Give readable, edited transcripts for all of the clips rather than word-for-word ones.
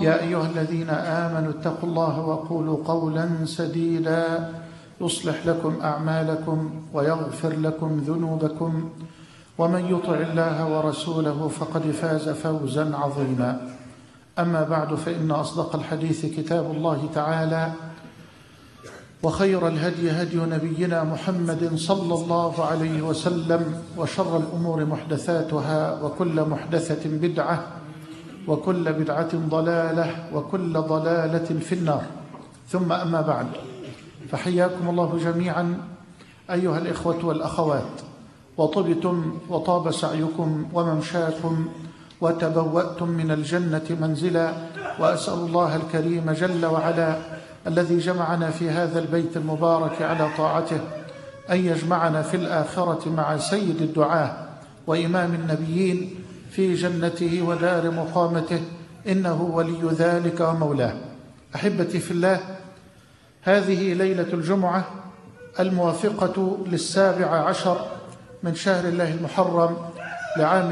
يا أيها الذين آمنوا اتقوا الله وقولوا قولا سديدا يصلح لكم أعمالكم ويغفر لكم ذنوبكم ومن يطع الله ورسوله فقد فاز فوزا عظيما. أما بعد، فإن أصدق الحديث كتاب الله تعالى، وخير الهدي هدي نبينا محمد صلى الله عليه وسلم، وشر الأمور محدثاتها، وكل محدثة بدعة، وكل بدعة ضلالة، وكل ضلالة في النار. ثم أما بعد، فحياكم الله جميعا أيها الإخوة والأخوات، وطبتم وطاب سعيكم وممشاكم وتبوأتم من الجنة منزلا، وأسأل الله الكريم جل وعلا الذي جمعنا في هذا البيت المبارك على طاعته أن يجمعنا في الآخرة مع سيد الدعاة وإمام النبيين في جنته ودار مقامته، إنه ولي ذلك ومولاه. أحبتي في الله، هذه ليلة الجمعة الموافقة 17 من شهر الله المحرم لعام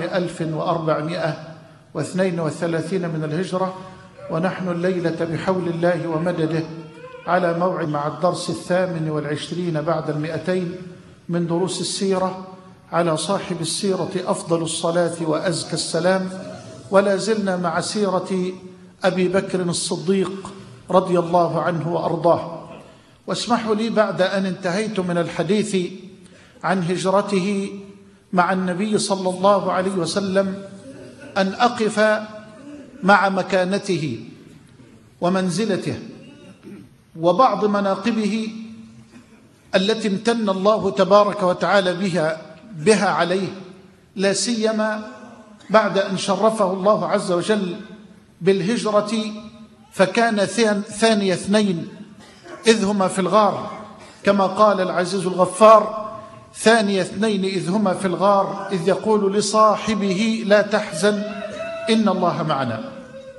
1432 من الهجرة، ونحن الليلة بحول الله ومدده على موعد مع الدرس 28 بعد 200 من دروس السيرة على صاحب السيرة أفضل الصلاة وأزكى السلام. ولا زلنا مع سيرة أبي بكر الصديق رضي الله عنه وأرضاه. واسمحوا لي بعد أن انتهيت من الحديث عن هجرته مع النبي صلى الله عليه وسلم أن أقف مع مكانته ومنزلته وبعض مناقبه التي امتن الله تبارك وتعالى بها عليه، لا سيما بعد أن شرفه الله عز وجل بالهجرة، فكان ثاني اثنين إذ هما في الغار، كما قال العزيز الغفار: ثاني اثنين إذ هما في الغار إذ يقول لصاحبه لا تحزن إن الله معنا.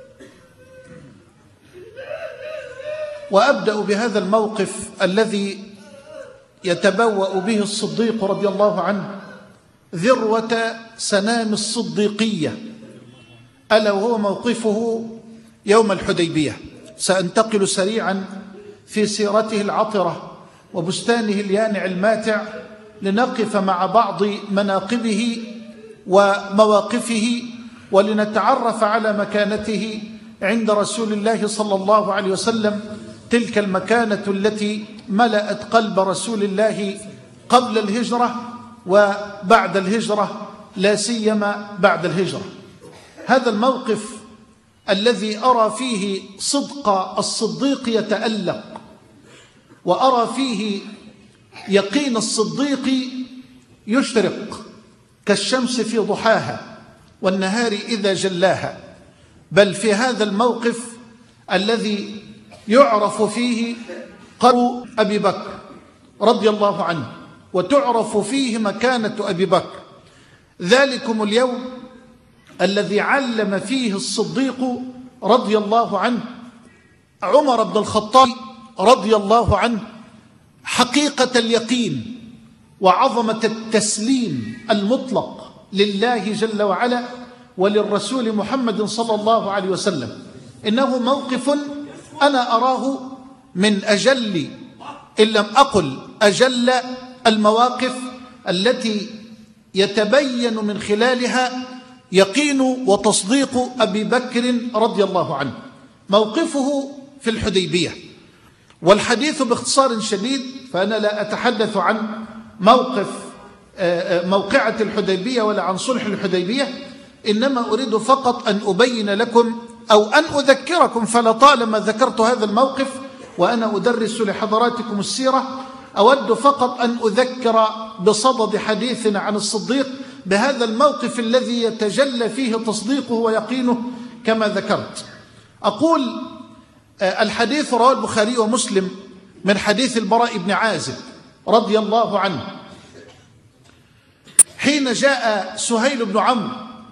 وأبدأ بهذا الموقف الذي يتبوأ به الصديق رضي الله عنه ذروة سنام الصديقية، ألا وهو موقفه يوم الحديبية. سأنتقل سريعا في سيرته العطرة وبستانه اليانع الماتع لنقف مع بعض مناقبه ومواقفه، ولنتعرف على مكانته عند رسول الله صلى الله عليه وسلم، تلك المكانة التي ملأت قلب رسول الله قبل الهجرة وبعد الهجرة، لا سيما بعد الهجرة. هذا الموقف الذي أرى فيه صدق الصديق يتألق، وأرى فيه يقين الصديق يشرق كالشمس في ضحاها والنهار إذا جلاها. بل في هذا الموقف الذي يعرف فيه قدر أبي بكر رضي الله عنه، وتعرف فيه مكانة أبي بكر، ذلكم اليوم الذي علم فيه الصديق رضي الله عنه عمر بن الخطاب رضي الله عنه حقيقة اليقين وعظمة التسليم المطلق لله جل وعلا وللرسول محمد صلى الله عليه وسلم. إنه موقف أنا أراه من أجل، إن لم أقل أجل، المواقف التي يتبين من خلالها يقين وتصديق أبي بكر رضي الله عنه. موقفه في الحديبية، والحديث باختصار شديد، فأنا لا أتحدث عن موقعة الحديبية ولا عن صلح الحديبية، إنما أريد فقط أن أبين لكم أو أن أذكركم، فلطالما ذكرت هذا الموقف وأنا أدرس لحضراتكم السيرة، أود فقط أن أذكر بصدد حديثنا عن الصديق بهذا الموقف الذي يتجلى فيه تصديقه ويقينه كما ذكرت. أقول الحديث رواه البخاري ومسلم من حديث البراء بن عازب رضي الله عنه، حين جاء سهيل بن عمرو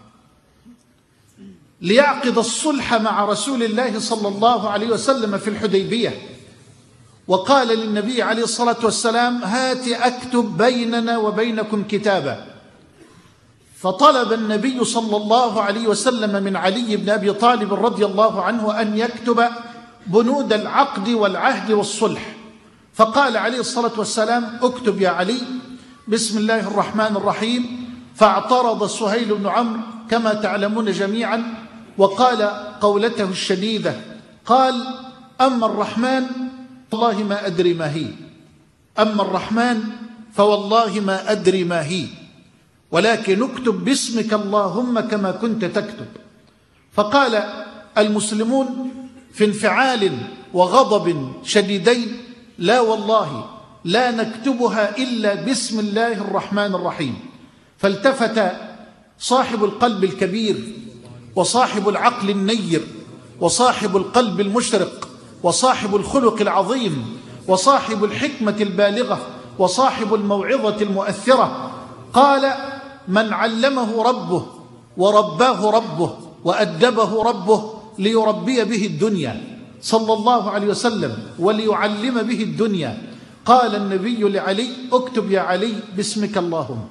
ليعقد الصلح مع رسول الله صلى الله عليه وسلم في الحديبية، وقال للنبي عليه الصلاة والسلام: هات أكتب بيننا وبينكم كتابا. فطلب النبي صلى الله عليه وسلم من علي بن أبي طالب رضي الله عنه أن يكتب بنود العقد والعهد والصلح. فقال عليه الصلاة والسلام: اكتب يا علي بسم الله الرحمن الرحيم. فاعترض سهيل بن عمرو كما تعلمون جميعا، وقال قولته الشديدة، قال: أما الرحمن والله ما أدري ما هي، أما الرحمن فوالله ما أدري ما هي، ولكن اكتب باسمك اللهم كما كنت تكتب. فقال المسلمون في انفعال وغضب شديدين: لا والله لا نكتبها إلا بسم الله الرحمن الرحيم. فالتفت صاحب القلب الكبير وصاحب العقل النير وصاحب القلب المشرق وصاحب الخلق العظيم وصاحب الحكمة البالغة وصاحب الموعظة المؤثرة، قال: من علمه ربه ورباه ربه وأدبه ربه ليربي به الدنيا صلى الله عليه وسلم وليعلم به الدنيا. قال النبي لعلي: اكتب يا علي باسمك اللهم.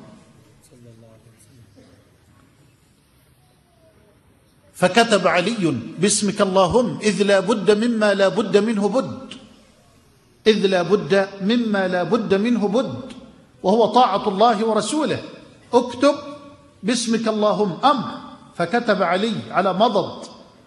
فكتب علي باسمك اللهم، إذ لا بد مما لا بد منه بد، إذ لا بد مما لا بد منه بد، وهو طاعة الله ورسوله. اكتب باسمك اللهم أمر. فكتب علي على مضض،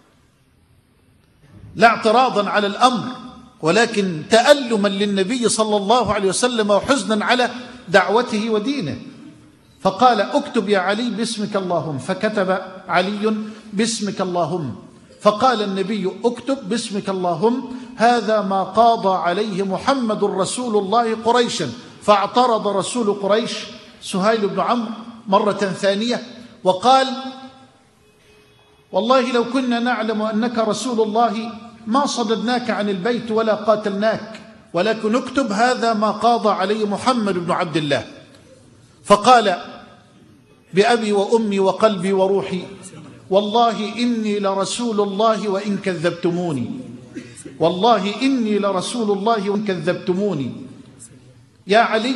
لا اعتراضا على الأمر، ولكن تألما للنبي صلى الله عليه وسلم وحزنا على دعوته ودينه. فقال: اكتب يا علي باسمك اللهم. فكتب علي باسمك اللهم. فقال النبي: اكتب باسمك اللهم، هذا ما قاضى عليه محمد رسول الله قريشا. فاعترض رسول قريش سهيل بن عمرو مرة ثانية وقال: والله لو كنا نعلم أنك رسول الله ما صددناك عن البيت ولا قاتلناك، ولكن اكتب هذا ما قاضى عليه محمد بن عبد الله. فقال: بأبي وأمي وقلبي وروحي والله إني لرسول الله وإن كذبتموني، والله إني لرسول الله وإن كذبتموني. يا علي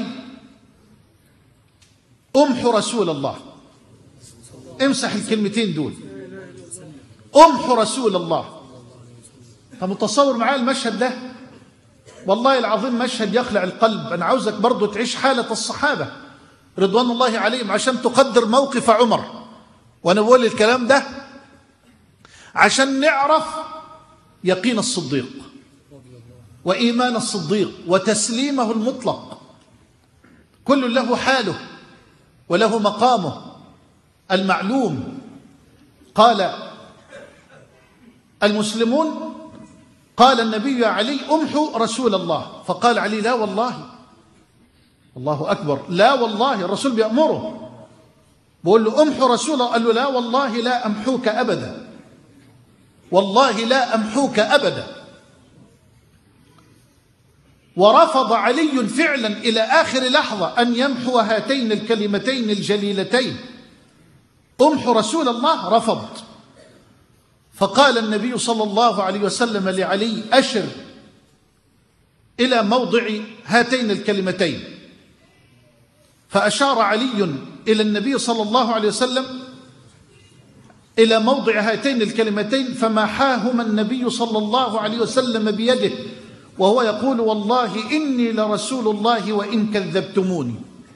أمحو رسول الله، امسح الكلمتين دول، أمحو رسول الله. فمتصور معايا المشهد ده؟ والله العظيم مشهد يخلع القلب. أنا عاوزك برضو تعيش حالة الصحابة رضوان الله عليهم عشان تقدر موقف عمر. وأنا بقول الكلام ده عشان نعرف يقين الصديق وإيمان الصديق وتسليمه المطلق. كل له حاله وله مقامه المعلوم. قال المسلمون: قال النبي يا علي أمحو رسول الله. فقال علي: لا والله. الله أكبر، لا والله. الرسول بيأمره، بقول له أمحو رسول الله، قال له: لا والله لا أمحوك أبدا، والله لا أمحوك أبدا. ورفض علي فعلا إلى آخر لحظة أن يمحو هاتين الكلمتين الجليلتين، أمحو رسول الله، رفض. فقال النبي صلى الله عليه وسلم لعلي: أشر إلى موضع هاتين الكلمتين. فأشار علي إلى النبي صلى الله عليه وسلم إلى موضع هاتين الكلمتين، فمحاهما النبي صلى الله عليه وسلم بيده وهو يقول: والله إني لرسول الله وإن كذبتموني.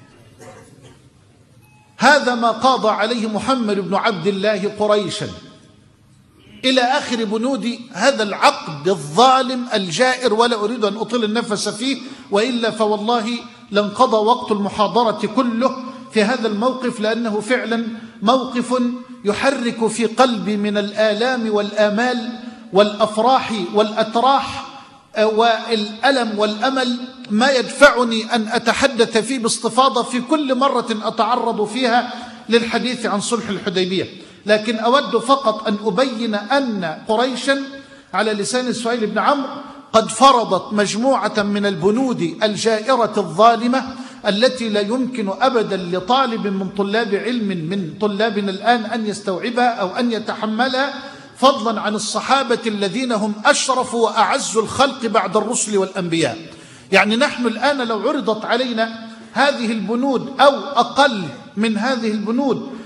هذا ما قاضى عليه محمد بن عبد الله قريشا إلى آخر بنود هذا العقد الظالم الجائر. ولا أريد أن أطيل النفس فيه، وإلا فوالله لانقضى وقت المحاضرة كله في هذا الموقف، لأنه فعلا موقف يحرك في قلبي من الآلام والآمال والأفراح والأتراح والألم والأمل ما يدفعني أن أتحدث فيه باستفاضة في كل مرة أتعرض فيها للحديث عن صلح الحديبية. لكن أود فقط أن أبين أن قريشا على لسان سهيل بن عمرو قد فرضت مجموعة من البنود الجائرة الظالمة التي لا يمكن أبدا لطالب من طلاب علم من طلابنا الآن أن يستوعبها أو أن يتحملها، فضلا عن الصحابة الذين هم أشرف وأعز الخلق بعد الرسل والأنبياء. يعني نحن الآن لو عرضت علينا هذه البنود أو أقل من هذه البنود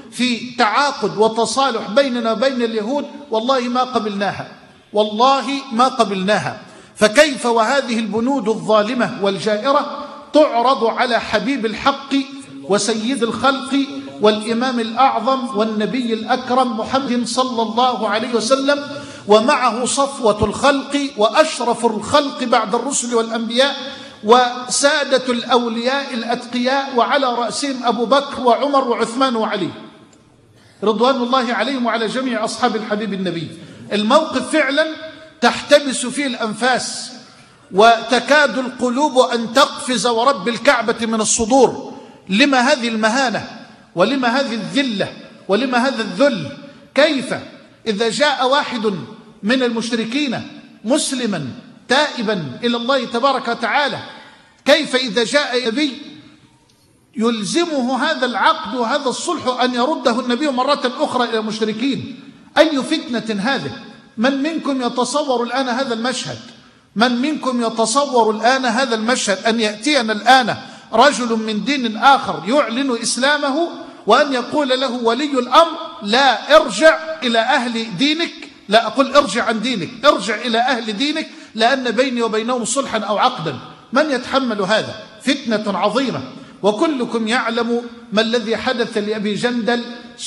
في تعاقد وتصالح بيننا وبين اليهود والله ما قبلناها، والله ما قبلناها. فكيف وهذه البنود الظالمة والجائرة تعرض على حبيب الحق وسيد الخلق والإمام الأعظم والنبي الأكرم محمد صلى الله عليه وسلم، ومعه صفوة الخلق وأشرف الخلق بعد الرسل والأنبياء وسادة الأولياء الأتقياء، وعلى رأسهم أبو بكر وعمر وعثمان وعلي رضوان الله عليهم وعلى جميع أصحاب الحبيب النبي. الموقف فعلا تحتبس فيه الأنفاس وتكاد القلوب أن تقفز ورب الكعبة من الصدور. لما هذه المهانة ولما هذه الذلة ولما هذا الذل؟ كيف إذا جاء واحد من المشركين مسلما تائبا إلى الله تبارك وتعالى، كيف إذا جاء نبي يلزمه هذا العقد وهذا الصلح أن يرده النبي مرة أخرى إلى المشركين؟ أي فتنة هذه؟ من منكم يتصور الآن هذا المشهد؟ من منكم يتصور الآن هذا المشهد؟ أن يأتينا الآن رجل من دين آخر يعلن إسلامه وأن يقول له ولي الأمر لا ارجع إلى أهل دينك، لا أقول ارجع عن دينك، ارجع إلى أهل دينك لأن بيني وبينهم صلحا أو عقدا. من يتحمل هذا؟ فتنة عظيمة. وكلكم يعلم ما الذي حدث لأبي جندل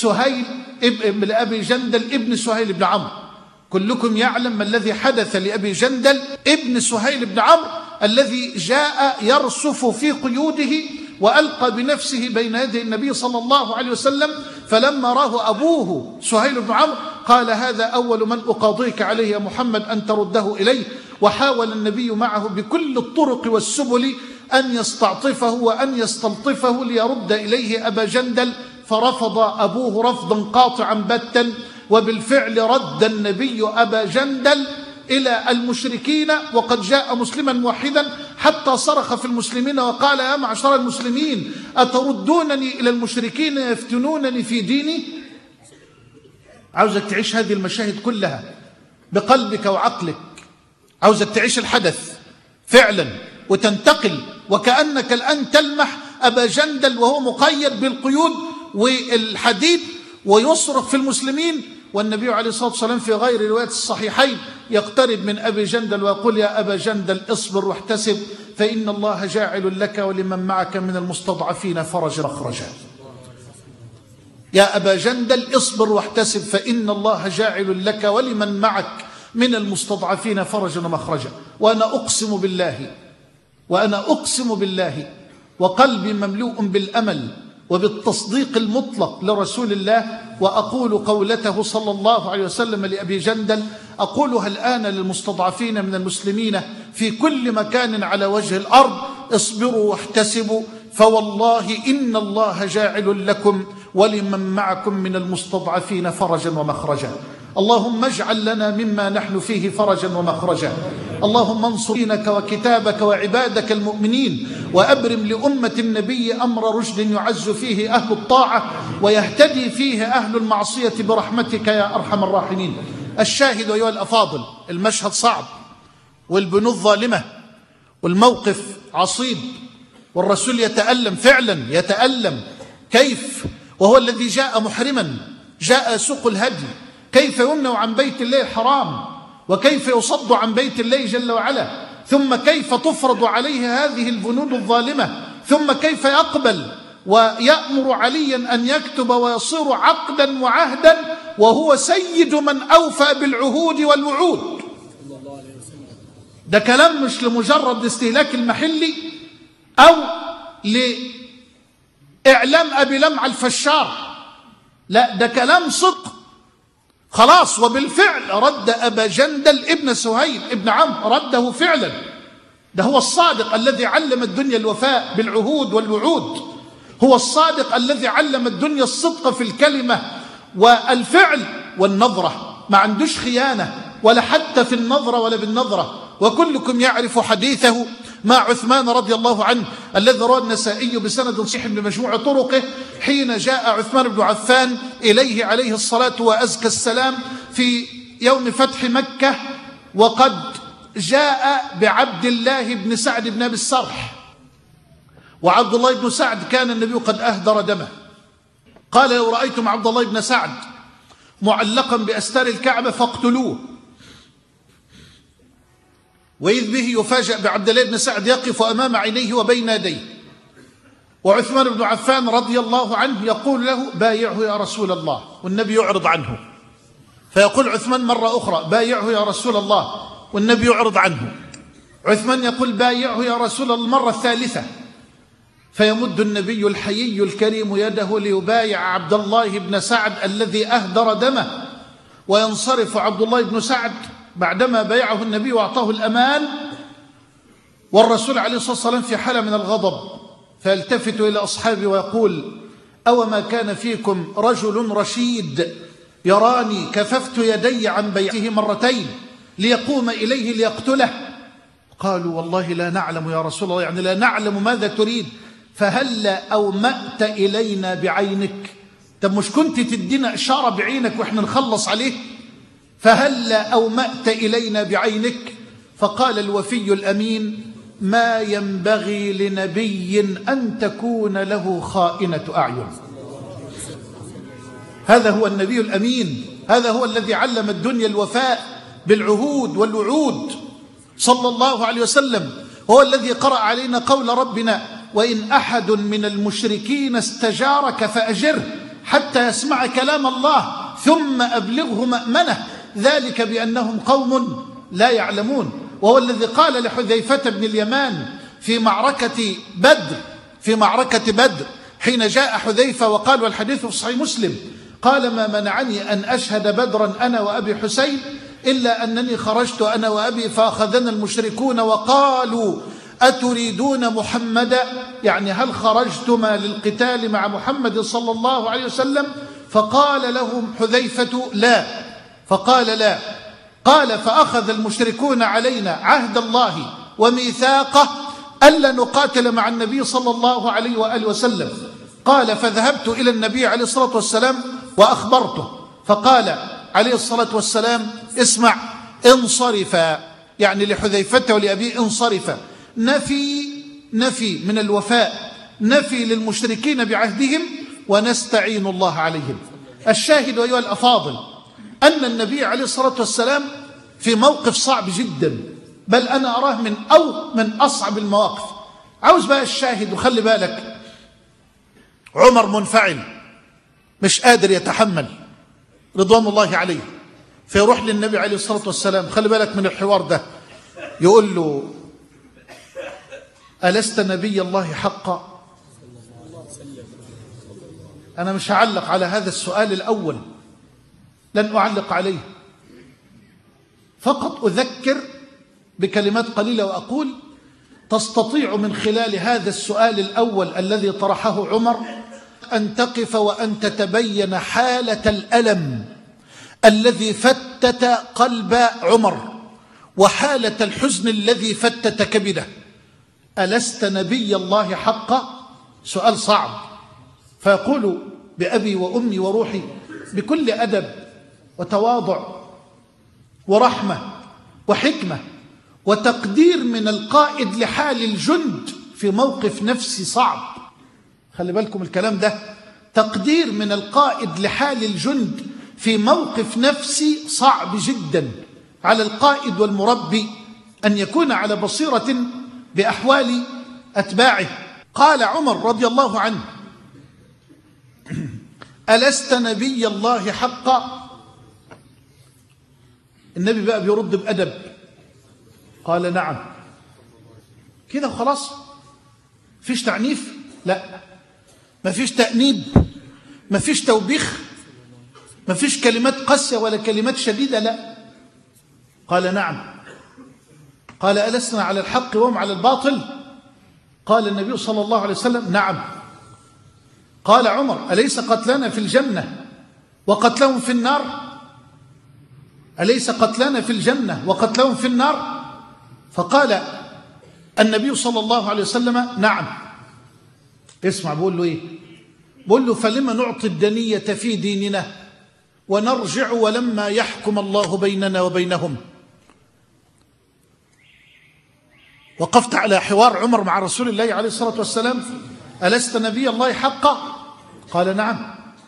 ابن سهيل بن عمرو. كلكم يعلم ما الذي حدث لأبي جندل ابن سهيل بن عمرو الذي جاء يرسف في قيوده وألقى بنفسه بين يدي النبي صلى الله عليه وسلم، فلما راه أبوه سهيل بن عمرو قال هذا أول من أقاضيك عليه يا محمد أن ترده إليه. وحاول النبي معه بكل الطرق والسبل أن يستعطفه وأن يستلطفه ليرد إليه أبا جندل، فرفض أبوه رفضا قاطعا باتا. وبالفعل رد النبي أبا جندل إلى المشركين وقد جاء مسلما موحدا، حتى صرخ في المسلمين وقال يا معشر المسلمين أتردونني إلى المشركين يفتنونني في ديني؟ عاوزك تعيش هذه المشاهد كلها بقلبك وعقلك، عاوزك تعيش الحدث فعلا وتنتقل وكأنك الآن تلمح أبا جندل وهو مقيد بالقيود والحديد ويصرخ في المسلمين، والنبي عليه الصلاة والسلام في غير رواية الصحيحين يقترب من أبي جندل ويقول يا أبا جندل اصبر واحتسب فإن الله جاعل لك ولمن معك من المستضعفين فرجا مخرجا. يا أبا جندل اصبر واحتسب فإن الله جاعل لك ولمن معك من المستضعفين فرجا ومخرجا. وأنا أقسم بالله وقلبي مملوء بالأمل وبالتصديق المطلق لرسول الله، وأقول قولته صلى الله عليه وسلم لأبي جندل أقولها الآن للمستضعفين من المسلمين في كل مكان على وجه الأرض: اصبروا واحتسبوا فوالله إن الله جاعل لكم ولمن معكم من المستضعفين فرجا ومخرجا. اللهم اجعل لنا مما نحن فيه فرجا ومخرجا. اللهم انصر دينك وكتابك وعبادك المؤمنين، وأبرم لأمة النبي أمر رشد يعز فيه أهل الطاعة ويهتدي فيه أهل المعصية برحمتك يا أرحم الراحمين. الشاهد أيها الأفاضل، المشهد صعب والبنود ظالمة والموقف عصيب والرسول يتألم فعلا يتألم. كيف وهو الذي جاء محرما جاء سوق الهدي، كيف يمنع عن بيت الله الحرام وكيف يصد عن بيت الله جل وعلا، ثم كيف تفرض عليه هذه البنود الظالمة، ثم كيف يقبل ويأمر عليا أن يكتب ويصير عقدا وعهدا وهو سيد من أوفى بالعهود والوعود. ده كلام مش لمجرد استهلاك المحلي أو لإعلام أبي لمع الفشار، لا، ده كلام صدق خلاص. وبالفعل رد أبا جندل ابن سهيل ابن عمرو، رده فعلا. ده هو الصادق الذي علم الدنيا الوفاء بالعهود والوعود، هو الصادق الذي علم الدنيا الصدق في الكلمة والفعل والنظرة، ما عندوش خيانة ولا حتى في النظرة ولا بالنظرة. وكلكم يعرف حديثه مع عثمان رضي الله عنه الذي رواه النسائي بسند صحيح بمجموع طرقه، حين جاء عثمان بن عفان إليه عليه الصلاة وأزكى السلام في يوم فتح مكة، وقد جاء بعبد الله بن سعد بن أبي السرح، وعبد الله بن سعد كان النبي قد أهدر دمه قال لو رأيتم عبد الله بن سعد معلقا بأستار الكعبة فاقتلوه. وإذ به يفاجأ بعبد الله بن سعد يقف أمام عينيه وبين يديه، وعثمان بن عفان رضي الله عنه يقول له بايعه يا رسول الله، والنبي يعرض عنه، فيقول عثمان مرة أخرى بايعه يا رسول الله، والنبي يعرض عنه. عثمان يقول بايعه يا رسول الله المرة الثالثة، فيمد النبي الحيي الكريم يده ليبايع عبد الله بن سعد الذي أهدر دمه، وينصرف عبد الله بن سعد بعدما بايعه النبي وأعطاه الأمان، والرسول عليه الصلاة والسلام في حالة من الغضب، فيلتفت إلى أصحابه ويقول أو ما كان فيكم رجل رشيد يراني كففت يدي عن بيعه مرتين ليقوم إليه ليقتله؟ قالوا والله لا نعلم يا رسول الله، يعني لا نعلم ماذا تريد، فهلا أومأت إلينا بعينك؟ طب مش كنت تدينا إشارة بعينك وإحنا نخلص عليه؟ فهلا أومأت إلينا بعينك؟ فقال الوفي الأمين ما ينبغي لنبي أن تكون له خائنة أعين. هذا هو النبي الأمين، هذا هو الذي علم الدنيا الوفاء بالعهود والوعود صلى الله عليه وسلم، هو الذي قرأ علينا قول ربنا وإن أحد من المشركين استجارك فأجره حتى يسمع كلام الله ثم أبلغه مأمنه ذلك بأنهم قوم لا يعلمون. وهو الذي قال لحذيفة بن اليمان في معركة بدر حين جاء حذيفة وقال، والحديث في صحيح مسلم، قال ما منعني أن أشهد بدرا أنا وأبي حسين إلا أنني خرجت أنا وأبي فأخذنا المشركون وقالوا أتريدون محمدا، يعني هل خرجتما للقتال مع محمد صلى الله عليه وسلم؟ فقال لهم حذيفة لا، فقال لا، قال فأخذ المشركون علينا عهد الله وميثاقه ألا نقاتل مع النبي صلى الله عليه وآله وسلم. قال فذهبت إلى النبي عليه الصلاة والسلام وأخبرته، فقال عليه الصلاة والسلام اسمع انصرفا، يعني لحذيفة ولأبيه انصرفا، نفي من الوفاء، نفي للمشركين بعهدهم من الله عليهم. الشاهد أيها الأفاضل أن النبي عليه الصلاة والسلام في موقف صعب جدا، بل أنا أراه من أصعب المواقف. عاوز بقى الشاهد، وخلي بالك عمر منفعل مش قادر يتحمل رضوان الله عليه، فيروح للنبي عليه الصلاة والسلام، خلي بالك من الحوار ده، يقول له ألست نبي الله حقا؟ أنا مش هعلق على هذا السؤال الأول، لن أعلق عليه، فقط أذكر بكلمات قليلة وأقول تستطيع من خلال هذا السؤال الأول الذي طرحه عمر أن تقف وأن تتبين حالة الألم الذي فتت قلب عمر وحالة الحزن الذي فتت كبده. ألست نبي الله حقا؟ سؤال صعب، فيقول بأبي وأمي وروحي بكل أدب وتواضع ورحمة وحكمة وتقدير من القائد لحال الجند في موقف نفسي صعب، خلي بالكم الكلام ده، تقدير من القائد لحال الجند في موقف نفسي صعب جدا على القائد والمربي أن يكون على بصيرة بأحوال أتباعه. قال عمر رضي الله عنه ألست نبي الله حقا؟ النبي بقى بيرد بأدب، قال نعم. كده وخلاص، فيش تعنيف، لا، ما فيش تأنيب، ما فيش توبيخ، ما فيش كلمات قاسية ولا كلمات شديدة، لا، قال نعم. قال ألسنا على الحق وهم على الباطل؟ قال النبي صلى الله عليه وسلم نعم. قال عمر أليس قتلنا في الجنة وقتلهم في النار؟ أليس قتلنا في الجنة وقتلهم في النار؟ فقال النبي صلى الله عليه وسلم نعم. اسمع بقول له ايه؟ بقول له فلما نعطي الدنية في ديننا ونرجع ولما يحكم الله بيننا وبينهم. وقفت على حوار عمر مع رسول الله عليه الصلاة والسلام، ألست نبي الله حقا؟ قال نعم.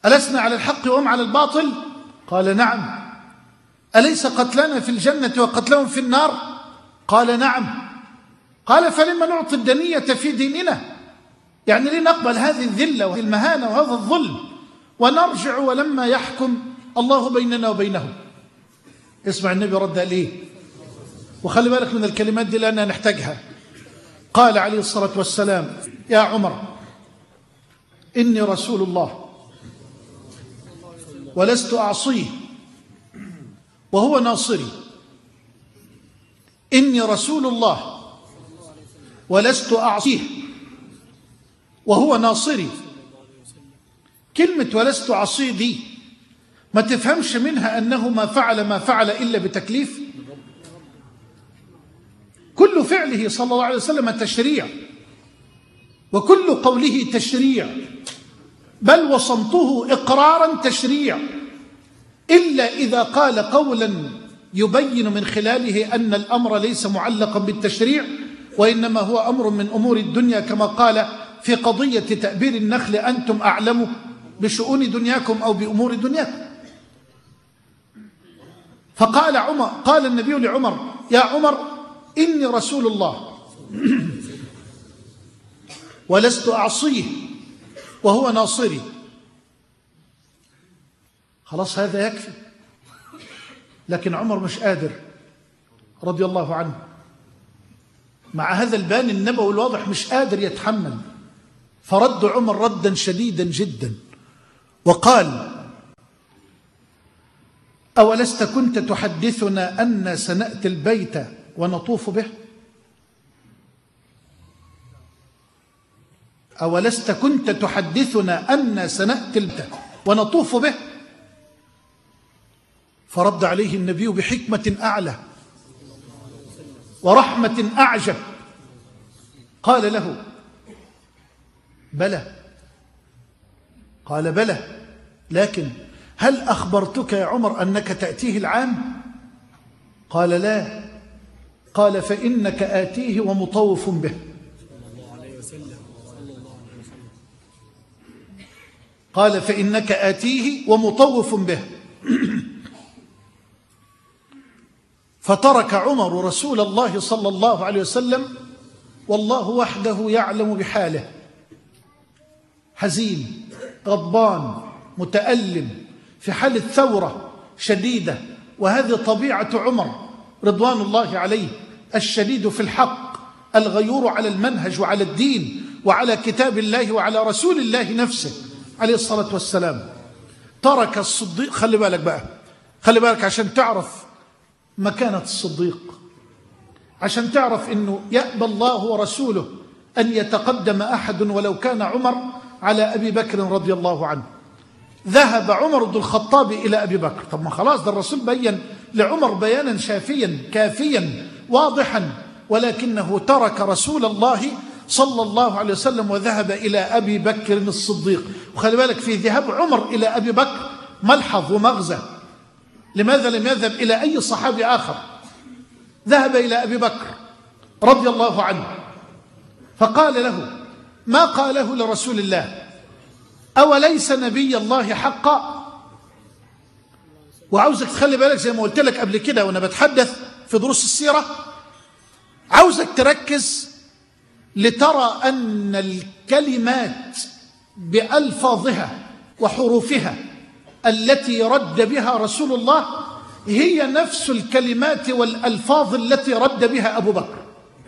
ألسنا على الحق وهم على الباطل؟ قال نعم. أليس قتلنا في الجنة وقتلهم في النار؟ قال نعم. قال فلما نعطي الدنية في ديننا؟ يعني ليه نقبل هذه الذلة وهذه المهانة وهذا الظلم ونرجع ولما يحكم الله بيننا وبينهم؟ اسمع النبي رد عليه، وخلي بالك من الكلمات دي لأننا نحتاجها. قال عليه الصلاة والسلام: يا عمر، إني رسول الله ولست أعصيه وهو ناصري. إني رسول الله ولست أعصيه وهو ناصري. كلمة ولست أعصيه دي ما تفهمش منها أنه ما فعل إلا بتكليف. كل فعله صلى الله عليه وسلم تشريع، وكل قوله تشريع، بل وصمته إقرارا تشريع، إلا إذا قال قولا يبين من خلاله أن الأمر ليس معلقا بالتشريع، وإنما هو أمر من أمور الدنيا، كما قال في قضية تأبير النخل: أنتم أعلم بشؤون دنياكم أو بأمور دنياكم. فقال عمر، قال النبي لعمر: يا عمر، إني رسول الله ولست أعصيه وهو ناصري. خلاص هذا يكفي. لكن عمر مش قادر رضي الله عنه، مع هذا البيان النبوي الواضح مش قادر يتحمل، فرد عمر ردا شديدا جدا وقال: أولست كنت تحدثنا أن سنأتي البيت ونطوف به؟ أولست كنت تحدثنا أن سنأتي البيت ونطوف به؟ فرد عليه النبي بحكمة أعلى ورحمة أعجب، قال له: بلى. قال: بلى، لكن هل أخبرتك يا عمر أنك تأتيه العام؟ قال: لا. قال: فإنك آتيه ومطوف به. قال: فإنك آتيه ومطوف به. فترك عمر رسول الله صلى الله عليه وسلم والله وحده يعلم بحاله، حزين غضبان متألم في حالة ثورة شديدة. وهذه طبيعة عمر رضوان الله عليه، الشديد في الحق، الغيور على المنهج وعلى الدين وعلى كتاب الله وعلى رسول الله نفسه عليه الصلاة والسلام. ترك الصديق. خلي بالك بقى، خلي بالك عشان تعرف مكانة الصديق، عشان تعرف أنه يأبى الله ورسوله أن يتقدم أحد ولو كان عمر على أبي بكر رضي الله عنه. ذهب عمر بن الخطاب إلى أبي بكر. طب ما خلاص، ده الرسول بيّن لعمر بيانا شافيا كافيا واضحا، ولكنه ترك رسول الله صلى الله عليه وسلم وذهب إلى أبي بكر الصديق. وخلي بالك في ذهاب عمر إلى أبي بكر ملحظ ومغزى. لماذا لم يذهب إلى أي صحابي آخر؟ ذهب إلى أبي بكر رضي الله عنه، فقال له ما قاله لرسول الله: أوليس نبي الله حقا؟ وعاوزك تخلي بالك زي ما قلت لك قبل كده وأنا بتحدث في دروس السيرة، عاوزك تركز لترى أن الكلمات بألفاظها وحروفها التي رد بها رسول الله هي نفس الكلمات والألفاظ التي رد بها أبو بكر.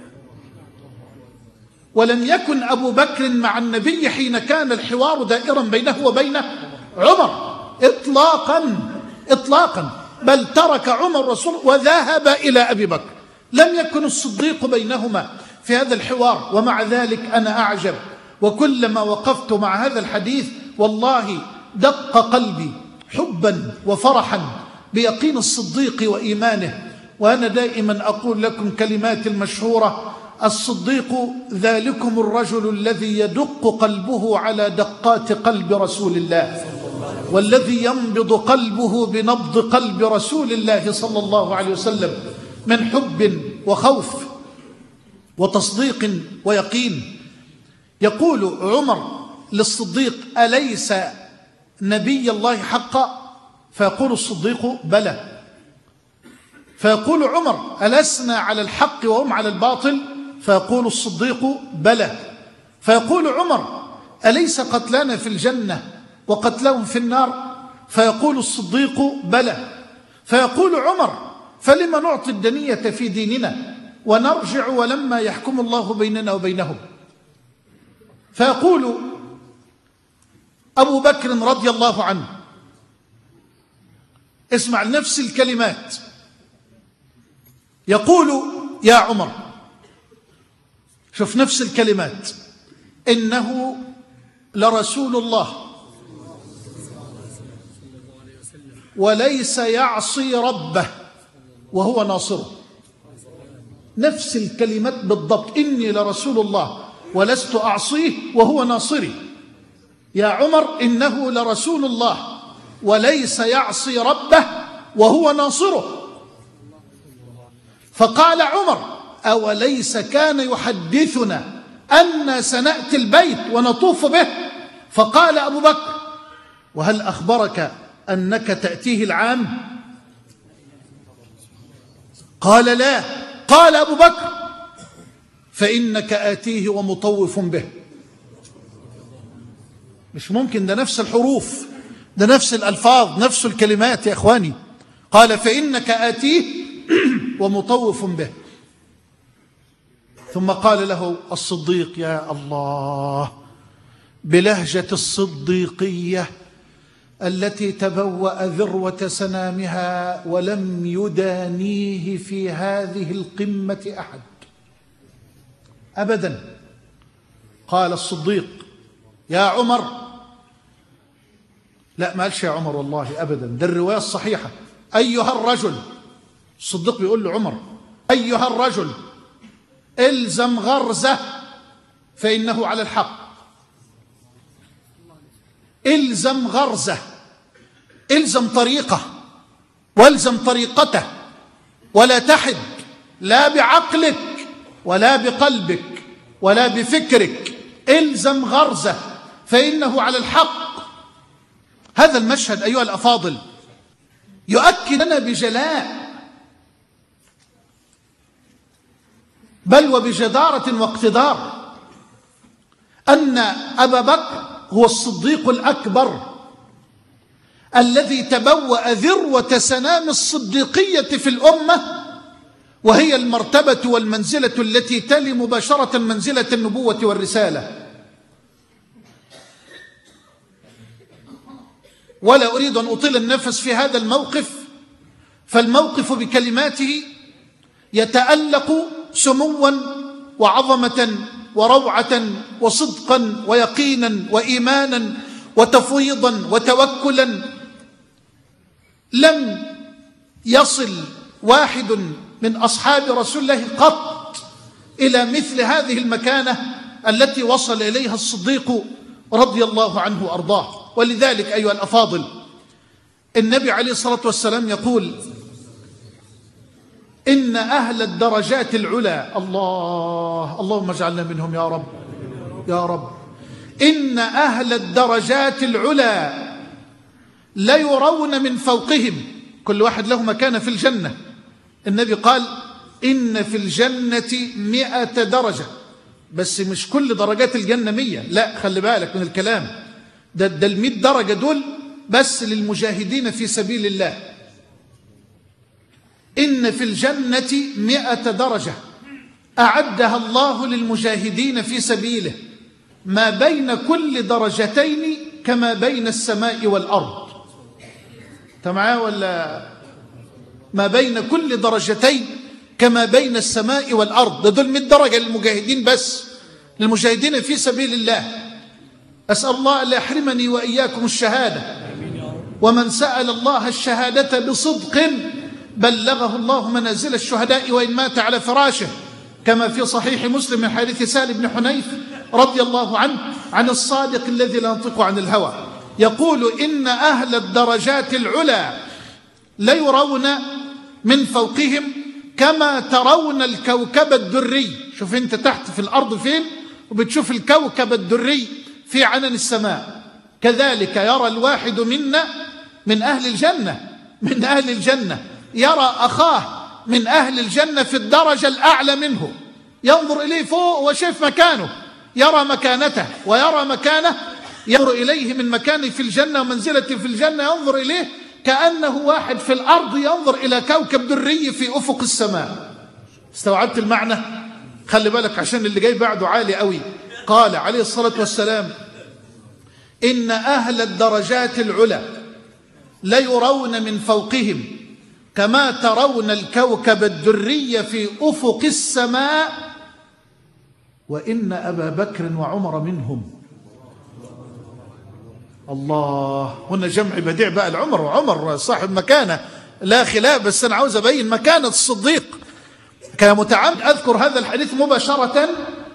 ولم يكن أبو بكر مع النبي حين كان الحوار دائرا بينه وبين عمر إطلاقا، بل ترك عمر رسول وذهب إلى أبي بكر. لم يكن الصديق بينهما في هذا الحوار. ومع ذلك أنا أعجب، وكلما وقفت مع هذا الحديث والله دق قلبي حبا وفرحا بيقين الصديق وإيمانه. وأنا دائما أقول لكم كلمات المشهورة: الصديق ذلكم الرجل الذي يدق قلبه على دقات قلب رسول الله، والذي ينبض قلبه بنبض قلب رسول الله صلى الله عليه وسلم من حب وخوف وتصديق ويقين. يقول عمر للصديق: أليس نبي الله حقا؟ فيقول الصديق بلى. فيقول عمر ألسنا على الحق وهم على الباطل؟ فيقول الصديق بلى. فيقول عمر أليس قتلانا في الجنة وقتلهم في النار؟ فيقول الصديق بلى. فيقول عمر فلما نعطي الدنية في ديننا ونرجع ولما يحكم الله بيننا وبينهم؟ فيقول أبو بكر رضي الله عنه، اسمع نفس الكلمات، يقول يا عمر، شوف نفس الكلمات، إنه لرسول الله وليس يعصي ربه وهو ناصره. نفس الكلمات بالضبط، إني لرسول الله ولست أعصيه وهو ناصري. يا عمر إنه لرسول الله وليس يعصي ربه وهو ناصره. فقال عمر أوليس كان يحدثنا أن سنأتي البيت ونطوف به؟ فقال أبو بكر وهل أخبرك أنك تأتيه العام؟ قال لا. قال أبو بكر فإنك آتيه ومطوف به. مش ممكن، ده نفس الحروف، ده نفس الألفاظ، نفس الكلمات يا إخواني. قال فإنك آتيه ومطوف به. ثم قال له الصديق يا الله بلهجة الصديقية التي تبوأ ذروة سنامها ولم يدانيه في هذه القمة أحد أبدا. قال الصديق يا عمر، لا ما قالش يا عمر والله أبدا، ده الرواية الصحيحة، أيها الرجل. الصديق بيقول لعمر أيها الرجل الزم غرزه فإنه على الحق. الزم غرزه، الزم طريقه والزم طريقته، ولا تحد لا بعقلك ولا بقلبك ولا بفكرك، الزم غرزه فإنه على الحق. هذا المشهد أيها الأفاضل يؤكد لنا بجلاء بل وبجدارة واقتدار أن أبا بكر هو الصديق الأكبر الذي تبوأ ذروة سنام الصديقية في الأمة، وهي المرتبة والمنزلة التي تلي مباشرة منزلة النبوة والرسالة. ولا أريد أن أطيل النفس في هذا الموقف، فالموقف بكلماته يتألق سموا وعظمة وروعة وصدقا ويقينا وإيمانا وتفويضا وتوكلا. لم يصل واحد من أصحاب رسول الله قط إلى مثل هذه المكانة التي وصل إليها الصديق رضي الله عنه وأرضاه. ولذلك أيها الأفاضل النبي عليه الصلاة والسلام يقول إن أهل الدرجات العلى، اللهم اجعلنا منهم يا رب يا رب، إن أهل الدرجات العلى لا يرون من فوقهم، كل واحد له مكانة في الجنة. النبي قال إن في الجنة 100 درجة، بس مش كل درجات الجنة 100، لا خلي بالك من الكلام ده 100 درجة دول بس للمجاهدين في سبيل الله. إن في الجنة 100 درجة أعدها الله للمجاهدين في سبيله، ما بين كل درجتين كما بين السماء والأرض. تمام ولا؟ ما بين كل درجتين كما بين السماء والأرض، ده دول 100 درجة للمجاهدين بس، للمجاهدين في سبيل الله. أسأل الله أن يحرمني وإياكم الشهادة، ومن سأل الله الشهادة بصدق بلغه الله منازل الشهداء وإن مات على فراشه، كما في صحيح مسلم من حديث سهل بن حنيف رضي الله عنه عن الصادق الذي لا ينطق عن الهوى يقول إن أهل الدرجات العلى لا يرون من فوقهم كما ترون الكوكب الدري. شوف انت تحت في الأرض فين وبتشوف الكوكب الدري في عنان السماء، كذلك يرى الواحد منا من أهل الجنة يرى أخاه من أهل الجنة في الدرجة الأعلى منه، ينظر إليه فوق وشاف مكانه، يرى مكانته ويرى مكانه، ينظر إليه من مكانه في الجنة ومنزلته في الجنة، ينظر إليه كأنه واحد في الأرض ينظر إلى كوكب دري في أفق السماء. استوعبت المعنى؟ خلي بالك عشان اللي جاي بعده عالي قوي. قال عليه الصلاة والسلام: إن أهل الدرجات العلى ليرون من فوقهم كما ترون الكوكب الدري في أفق السماء، وإن أبا بكر وعمر منهم. الله، هنا جمع بديع بقى العمر، وعمر صاحب مكانة لا خلاف، بس أنا عاوز أبين مكانة الصديق. كان متعمد أذكر هذا الحديث مباشرة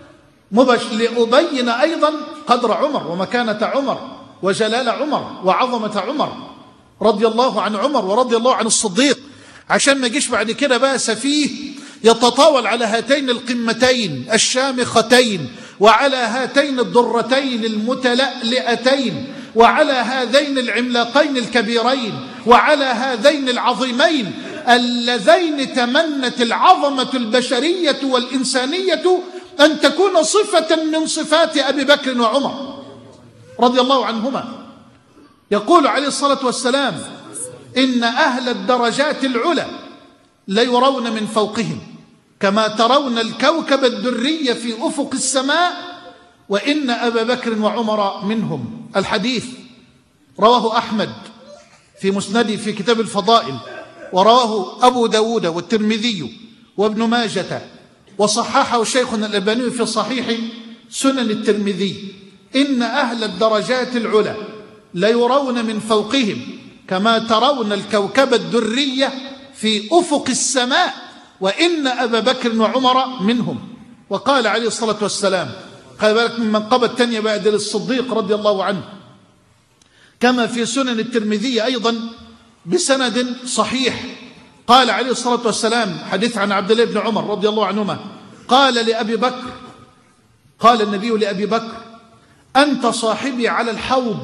لأبين أيضا قدر عمر ومكانة عمر وجلال عمر وعظمة عمر، رضي الله عن عمر ورضي الله عن الصديق، عشان ما يجيش بعد كده بقى سفيه يتطاول على هاتين القمتين الشامختين وعلى هاتين الضرتين المتلألئتين وعلى هذين العملاقين الكبيرين وعلى هذين العظيمين اللذين تمنت العظمة البشرية والإنسانية أن تكون صفة من صفات أبي بكر وعمر رضي الله عنهما. يقول عليه الصلاة والسلام: إن أهل الدرجات العلى ليرون من فوقهم كما ترون الكوكب الدري في أفق السماء، وإن أبا بكر وعمر منهم. الحديث رواه أحمد في مسنده في كتاب الفضائل، ورواه أبو داود والترمذي وابن ماجة، وصححه شيخنا الألباني في صحيح سنن الترمذي: إن أهل الدرجات العلى ليرون من فوقهم كما ترون الكوكب الدري في أفق السماء، وإن أبا بكر وعمر منهم. وقال عليه الصلاة والسلام، خلي بالك من منقبة الثانية بعد الصديق رضي الله عنه، كما في سنن الترمذي أيضا بسند صحيح، قال عليه الصلاة والسلام، حديث عن عبد الله بن عمر رضي الله عنهما، قال لأبي بكر، قال النبي لأبي بكر: أنت صاحبي على الحوض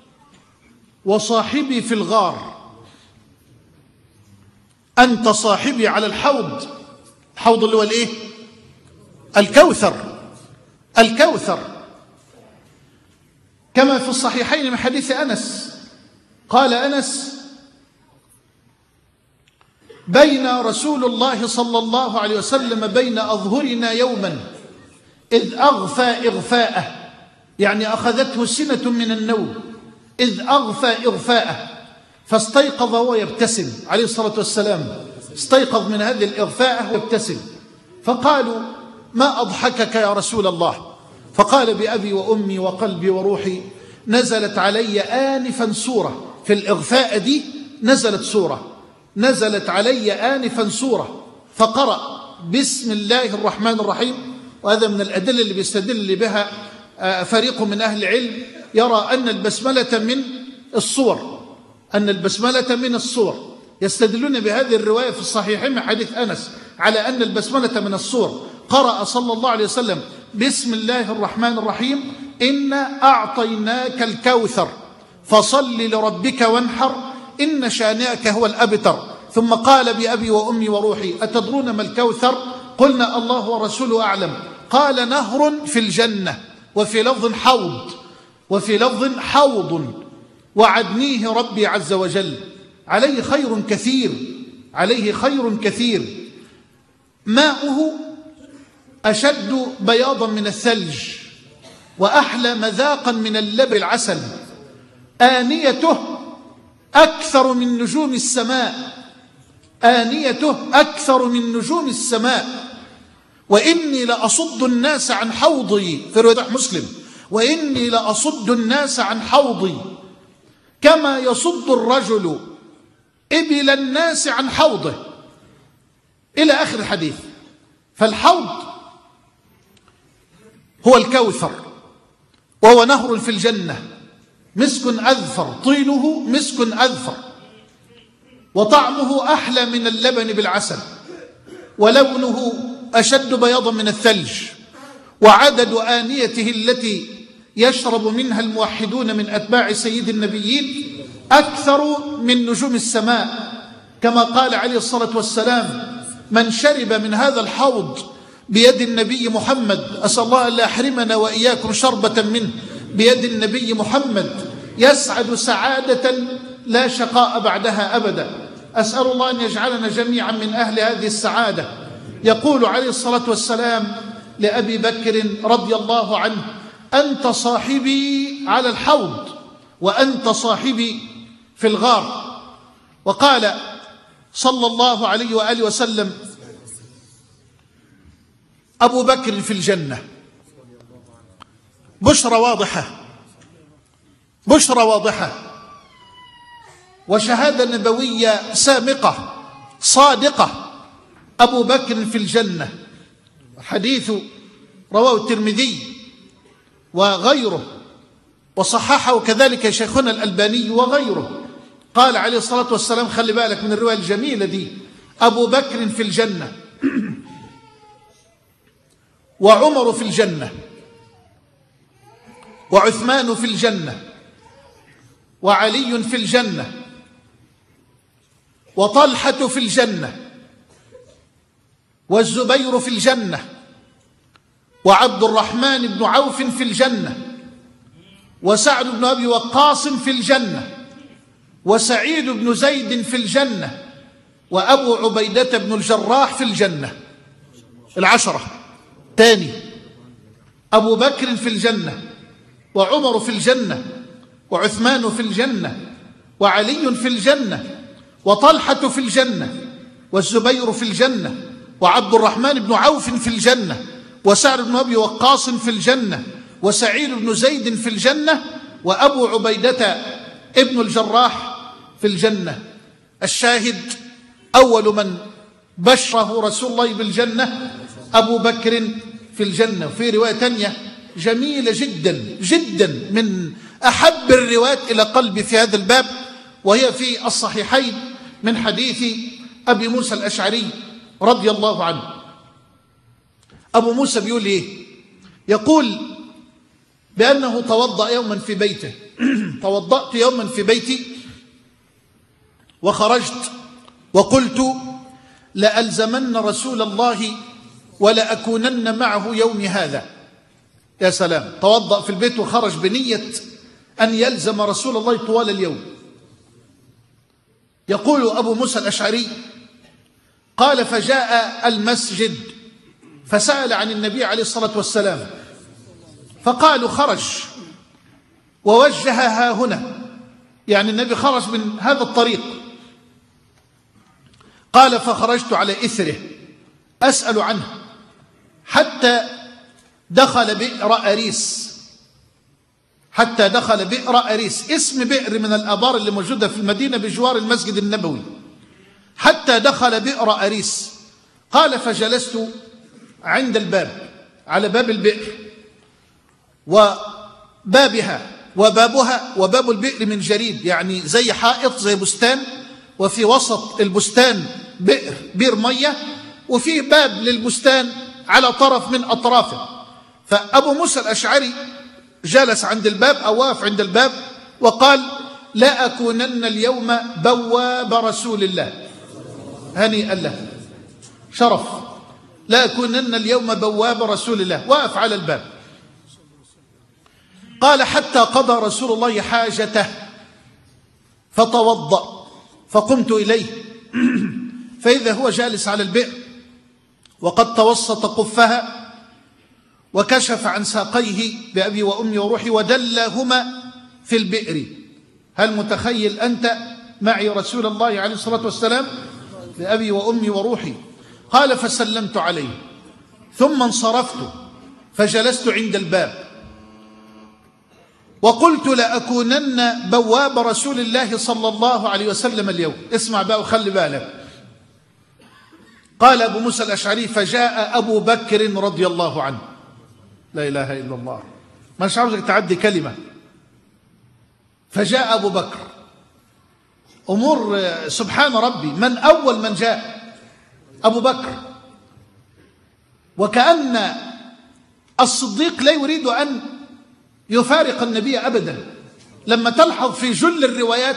وصاحبي في الغار. أنت صاحبي على الحوض، الحوض اللي هو الإيه؟ الكوثر، كما في الصحيحين من حديث أنس، قال أنس: بين رسول الله صلى الله عليه وسلم بين أظهرنا يوما إذ أغفى إغفاءه، يعني أخذته سنة من النوم، إذ أغفى إغفاءه فاستيقظ وهو يبتسم عليه الصلاة والسلام، استيقظ من هذه الإغفاء ويبتسم، فقالوا: ما أضحكك يا رسول الله؟ فقال: بأبي وأمي وقلبي وروحي نزلت علي آنفا سورة، في الإغفاء دي نزلت علي آنفا سورة، فقرأ بسم الله الرحمن الرحيم. وهذا من الأدلة اللي بيستدل بها فريق من أهل العلم، يرى أن البسملة من الصور، يستدلون بهذه الرواية في الصحيحين من حديث أنس على أن البسملة من الصور. قرأ صلى الله عليه وسلم بسم الله الرحمن الرحيم: إنا أعطيناك الكوثر فصل لربك وانحر إن شانئك هو الأبتر. ثم قال: بأبي وأمي وروحي أتدرون ما الكوثر؟ قلنا: الله ورسوله أعلم. قال: نهر في الجنة، وفي لفظ حوض وعدنيه ربي عز وجل، عليه خير كثير، ماؤه أشد بياضا من الثلج وأحلى مذاقا من اللبن العسل، آنيته أكثر من نجوم السماء، وإني لأصد الناس عن حوضي، في رواية مسلم: وإني لأصد الناس عن حوضي كما يصد الرجل إبل الناس عن حوضه، إلى آخر الحديث. فالحوض هو الكوثر، وهو نهر في الجنة، مسك أذفر، طينه مسك أذفر، وطعمه أحلى من اللبن بالعسل، ولونه أشد بياضا من الثلج، وعدد آنيته التي يشرب منها الموحدون من أتباع سيد النبيين أكثر من نجوم السماء، كما قال عليه الصلاة والسلام: من شرب من هذا الحوض بيد النبي محمد، أسأل الله أن لا يحرمنا وإياكم شربة منه بيد النبي محمد، يسعد سعادة لا شقاء بعدها أبدا. أسأل الله أن يجعلنا جميعا من أهل هذه السعادة. يقول عليه الصلاة والسلام لأبي بكر رضي الله عنه: أنت صاحبي على الحوض وأنت صاحبي في الغار. وقال صلى الله عليه وآله وسلم: أبو بكر في الجنة. بشرى واضحة، بشرى واضحة، وشهادة نبوية سامقة صادقة. أبو بكر في الجنة. حديث رواه الترمذي وغيره، وصححه كذلك شيخنا الألباني وغيره. قال عليه الصلاة والسلام، خلي بالك من الرواية الجميلة دي: أبو بكر في الجنة، وعمر في الجنة، وعثمان في الجنة، وعلي في الجنة، وطلحة في الجنة، والزبير في الجنة، وعبد الرحمن بن عوف في الجنة، وسعد بن أبي وقاص في الجنة، وسعيد بن زيد في الجنة، وأبو عبيدة بن الجراح في الجنة. العشرة تاني: أبو بكر في الجنة، وعمر في الجنة، وعثمان في الجنة، وعلي في الجنة، وطلحة في الجنة، والزبير في الجنة، وعبد الرحمن بن عوف في الجنة، وسعد بن أبي وقاص في الجنة، وسعيد بن زيد في الجنة، وأبو عبيدة ابن الجراح في الجنة. الشاهد: أول من بشره رسول الله بالجنة أبو بكر في الجنة. وفي رواية تانية جميلة جدا جدا، من أحب الروايات إلى قلبي في هذا الباب، وهي في الصحيحين، من حديث أبي موسى الأشعري رضي الله عنه. أبو موسى بيقول إيه؟ يقول بأنه توضأ يوما في بيته توضأت يوما في بيتي وخرجت وقلت: لألزمن رسول الله ولأكونن معه يومي هذا. يا سلام، توضأ في البيت وخرج بنية أن يلزم رسول الله طوال اليوم. يقول أبو موسى الأشعري: قال: فجاء المسجد فسأل عن النبي عليه الصلاة والسلام، فقالوا: خرج ووجهها هنا، يعني النبي خرج من هذا الطريق. قال: فخرجت على إثره أسأل عنه حتى دخل بئر أريس. حتى دخل بئر أريس، اسم بئر من الآبار اللي موجودة في المدينة بجوار المسجد النبوي. حتى دخل بئر أريس. قال: فجلست عند الباب، على باب البئر، وبابها وباب البئر من جريد، يعني زي حائط، زي بستان، وفي وسط البستان بئر مية، وفي باب للبستان على طرف من أطرافه. فأبو موسى الأشعري جلس عند الباب أو واقف عند الباب وقال: لا أكونن اليوم بواب رسول الله. هنيئا له، شرف. لا أكونن اليوم بواب رسول الله، واقف على الباب. قال: حتى قضى رسول الله حاجته فتوضأ، فقمت إليه فإذا هو جالس على البئر وقد توسط قفها وكشف عن ساقيه بأبي وأمي وروحي ودلهما في البئر. هل متخيل أنت معي رسول الله عليه الصلاة والسلام بأبي وأمي وروحي؟ قال: فسلمت عليه ثم انصرفت فجلست عند الباب وقلت: لأكونن بواب رسول الله صلى الله عليه وسلم اليوم. اسمع بقى وخلي بالك. قال أبو موسى الأشعري: فجاء أبو بكر رضي الله عنه. لا إله إلا الله، مش عاوزك تعدي كلمة. فجاء أبو بكر، أمور سبحان ربي. من أول من جاء؟ أبو بكر. وكأن الصديق لا يريد أن يفارق النبي أبدا. لما تلحظ في جل الروايات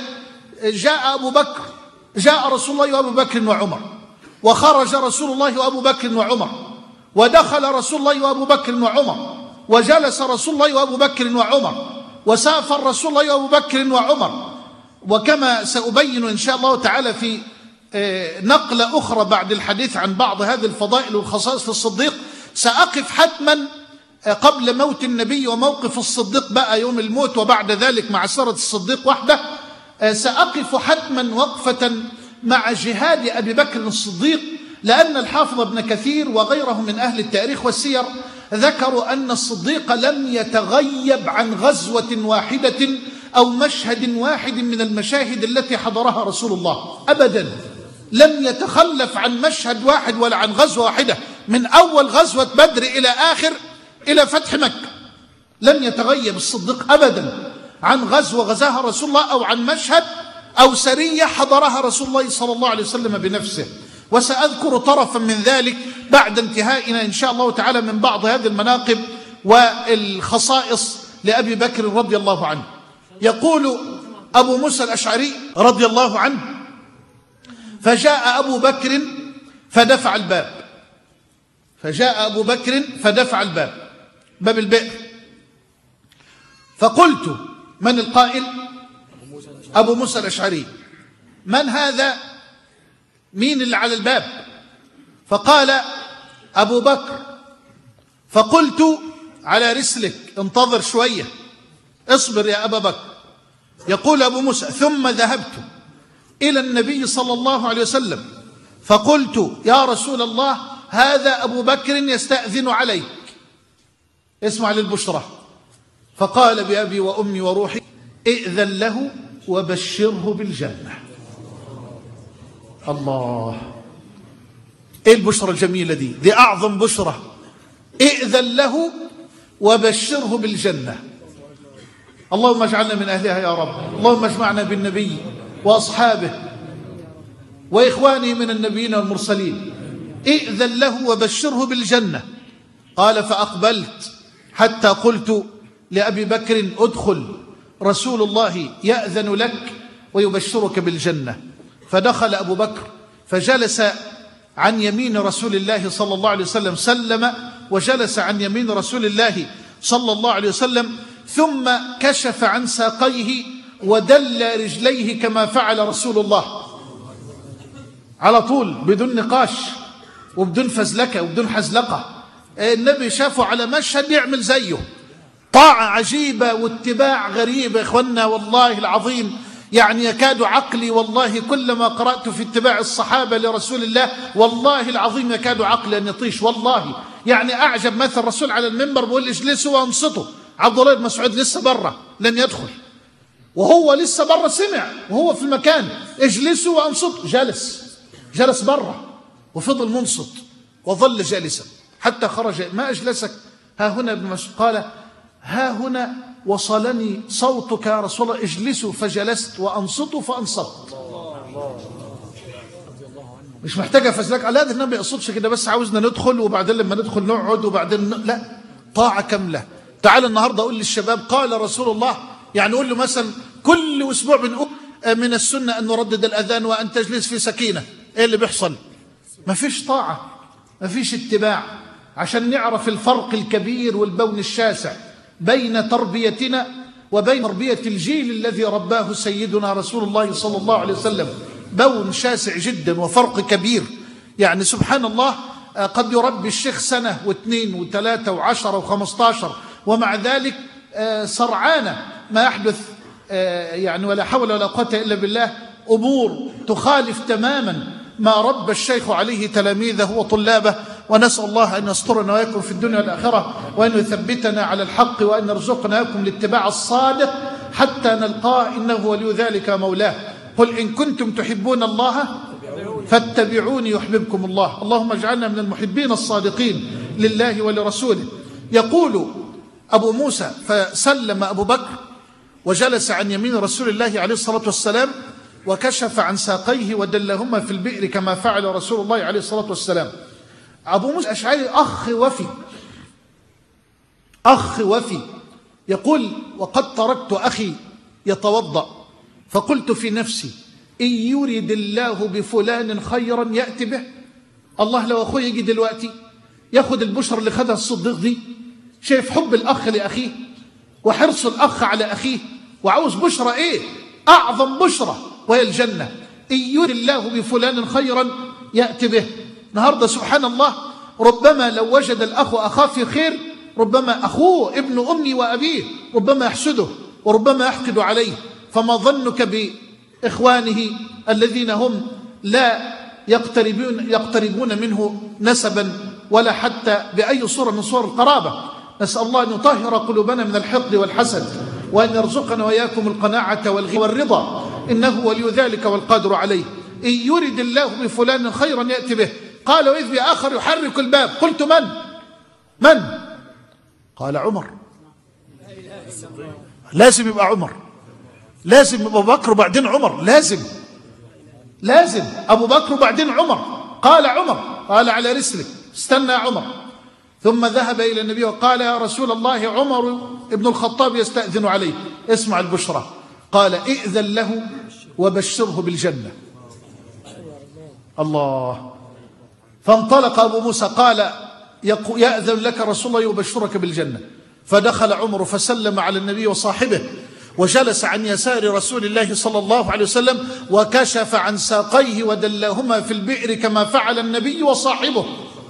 جاء رسول الله وأبو بكر وعمر، وخرج رسول الله وأبو بكر وعمر، ودخل رسول الله وأبو بكر وعمر، وجلس رسول الله وأبو بكر وعمر، وسافر رسول الله وأبو بكر وعمر. وكما سأبين إن شاء الله تعالى في نقلة أخرى بعد الحديث عن بعض هذه الفضائل والخصائص في الصديق، سأقف حتما قبل موت النبي وموقف الصديق بقى يوم الموت وبعد ذلك مع سيرة الصديق وحده. سأقف حتما وقفة مع جهاد أبي بكر الصديق، لأن الحافظ ابن كثير وغيره من أهل التاريخ والسير ذكروا أن الصديق لم يتغيب عن غزوة واحدة أو مشهد واحد من المشاهد التي حضرها رسول الله أبدا. لم يتخلف عن مشهد واحد ولا عن غزوة واحدة، من أول غزوة بدر إلى فتح مكة لم يتغيب الصديق أبدا عن غزوة غزاها رسول الله أو عن مشهد أو سرية حضرها رسول الله صلى الله عليه وسلم بنفسه. وسأذكر طرفا من ذلك بعد انتهائنا إن شاء الله تعالى من بعض هذه المناقب والخصائص لأبي بكر رضي الله عنه. يقول أبو موسى الأشعري رضي الله عنه: فجاء أبو بكر فدفع الباب. فجاء أبو بكر فدفع الباب، باب البئر. فقلت: من القائل؟ أبو موسى الأشعري. من هذا؟ مين اللي على الباب؟ فقال: أبو بكر. فقلت: على رسلك، انتظر شوية، اصبر يا أبا بكر. يقول أبو موسى: ثم ذهبت إلى النبي صلى الله عليه وسلم فقلت: يا رسول الله، هذا أبو بكر يستأذن عليك. اسمع للبشرى. فقال: بأبي وأمي وروحي ائذن له وبشره بالجنة. الله، ايه البشرى الجميلة دي أعظم بشرى. ائذن له وبشره بالجنة. اللهم اجعلنا من أهلها يا رب. اللهم اجمعنا بالنبي وأصحابه وإخوانه من النبيين والمرسلين. ائذن له وبشره بالجنة. قال: فأقبلت حتى قلت لأبي بكر: ادخل، رسول الله يأذن لك ويبشرك بالجنة. فدخل أبو بكر فجلس عن يمين رسول الله صلى الله عليه وسلم، سلم وجلس عن يمين رسول الله صلى الله عليه وسلم، ثم كشف عن ساقيه ودل رجليه كما فعل رسول الله على طول، بدون نقاش وبدون فزلكة وبدون حزلقة. النبي شافه على مشهد يعمل زيه. طاعة عجيبة واتباع غريب يا إخوانا، والله العظيم يعني يكاد عقلي، والله كلما قرأت في اتباع الصحابة لرسول الله والله العظيم يكاد عقلي أن يطيش. والله يعني أعجب مثل الرسول على المنبر بيقول: اجلسوا وانصتوا. عبد الله بن مسعود لسه برا لم يدخل، وهو لسه برا سمع وهو في المكان: اجلسوا وانصتوا. جلس برا وفضل منصت وظل جالسا حتى خرج. ما أجلسك ها هنا ابن مسعود؟ قال: ها هنا وصلني صوتك يا رسول الله، اجلسوا فجلست وانصتوا فانصت. مش محتاجه فزلك على هذا. النبي ما يقصدش كده، بس عاوزنا ندخل وبعدين لما ندخل نقعد وبعدين لا، طاعه كامله. تعال النهارده اقول للشباب: قال رسول الله، يعني قول له مثلا كل اسبوع بنقول من السنه ان نردد الاذان وان تجلس في سكينه. ايه اللي بيحصل؟ ما فيش طاعه، ما فيش اتباع. عشان نعرف الفرق الكبير والبون الشاسع بين تربيتنا وبين تربية الجيل الذي رباه سيدنا رسول الله صلى الله عليه وسلم، بون شاسع جدا وفرق كبير. يعني سبحان الله، قد يربي الشيخ سنة واثنين وثلاثة وعشرة و15، ومع ذلك سرعان ما يحدث يعني ولا حول ولا قوة إلا بالله أمور تخالف تماما ما ربى الشيخ عليه تلاميذه وطلابه. ونسأل الله أن يسترنا وياكم في الدنيا والآخرة، وأن يثبتنا على الحق، وأن يرزقنا وياكم الاتباع الصادق حتى نلقاه، إنه ولي ذلك مولاه. قل إن كنتم تحبون الله فاتبعوني يحببكم الله. اللهم اجعلنا من المحبين الصادقين لله ولرسوله. يقول أبو موسى: فسلم أبو بكر وجلس عن يمين رسول الله عليه الصلاة والسلام، وكشف عن ساقيه ودلهما في البئر كما فعل رسول الله عليه الصلاة والسلام. أبو موسى الأشعري أخ وفي يقول: وقد تركت أخي يتوضأ فقلت في نفسي: إن يرد الله بفلان خيرا يأتي به. الله لو أخوي يجي دلوقتي ياخد البشرى اللي خدها الصديق دي، شايف حب الأخ لأخيه وحرص الأخ على أخيه، وعاوز بشرى إيه؟ أعظم بشرى وهي الجنة. إن يرد الله بفلان خيرا يأتي به. النهارده سبحان الله، ربما لو وجد الأخ أخاه في خير، ربما أخوه ابن أمي وأبيه ربما يحسده وربما يحقد عليه، فما ظنك بإخوانه الذين هم لا يقتربون منه نسبا ولا حتى بأي صورة من صور القرابة. نسأل الله أن يطهر قلوبنا من الحقد والحسد، وأن يرزقنا وإياكم القناعة والرضا، إنه ولي ذلك والقادر عليه. إن يرد الله بفلان خيرا يأتي به. قال: وإذ بآخر يحرك الباب. قلت: من؟ قال: عمر. لازم يبقى عمر، لازم يبقى أبو بكر وبعدين عمر، لازم أبو بكر وبعدين عمر. قال عمر: قال على رسلك، استنى عمر. ثم ذهب إلى النبي وقال: يا رسول الله، عمر ابن الخطاب يستأذن عليه. اسمع البشرى. قال: ائذن له وبشره بالجنة. الله. فانطلق أبو موسى قال: يأذن لك رسول الله يبشرك بالجنة. فدخل عمر فسلم على النبي وصاحبه، وجلس عن يسار رسول الله صلى الله عليه وسلم، وكشف عن ساقيه ودلاهما في البئر كما فعل النبي وصاحبه.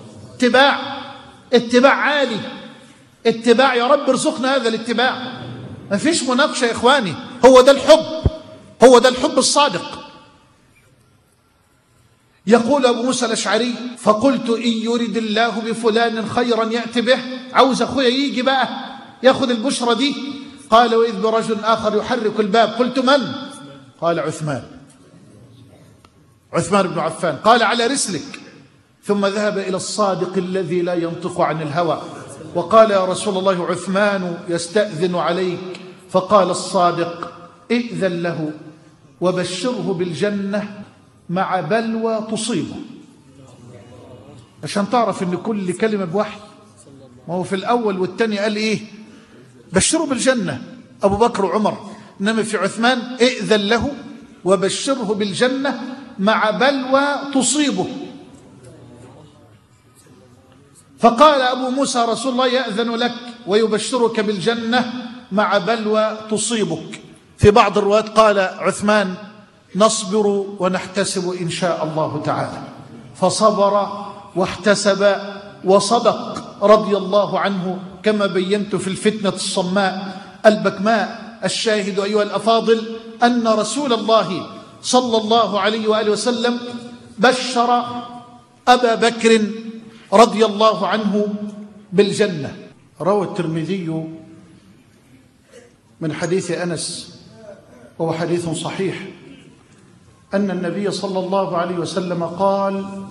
اتباع عالي، اتباع. يا رب ارزقنا هذا الاتباع. ما فيش مناقشة يا إخواني، هو ده الحب الصادق. يقول أبو موسى الأشعري: فقلت: إن يرد الله بفلان خيرا يأتي به. عاوز أخويا يجي بقى ياخد البشرى دي. قال: وإذ برجل آخر يحرك الباب. قلت: من؟ قال: عثمان بن عفان. قال: على رسلك. ثم ذهب إلى الصادق الذي لا ينطق عن الهوى وقال: يا رسول الله، عثمان يستأذن عليك. فقال الصادق: ائذن له وبشره بالجنة مع بلوى تصيبه. عشان تعرف ان كل كلمة بوحي. ما هو في الأول والتاني قال إيه؟ بشره بالجنة أبو بكر وعمر، إنما في عثمان: ائذن له وبشره بالجنة مع بلوى تصيبه. فقال أبو موسى: رسول الله يأذن لك ويبشرك بالجنة مع بلوى تصيبك. في بعض الروايات قال عثمان: نصبر ونحتسب إن شاء الله تعالى. فصبر واحتسب وصدق رضي الله عنه، كما بينت في الفتنة الصماء البكماء. الشاهد أيها الأفاضل أن رسول الله صلى الله عليه وآله وسلم بشر أبا بكر رضي الله عنه بالجنة. روى الترمذي من حديث أنس، وهو حديث صحيح، أن النبي صلى الله عليه وسلم قال: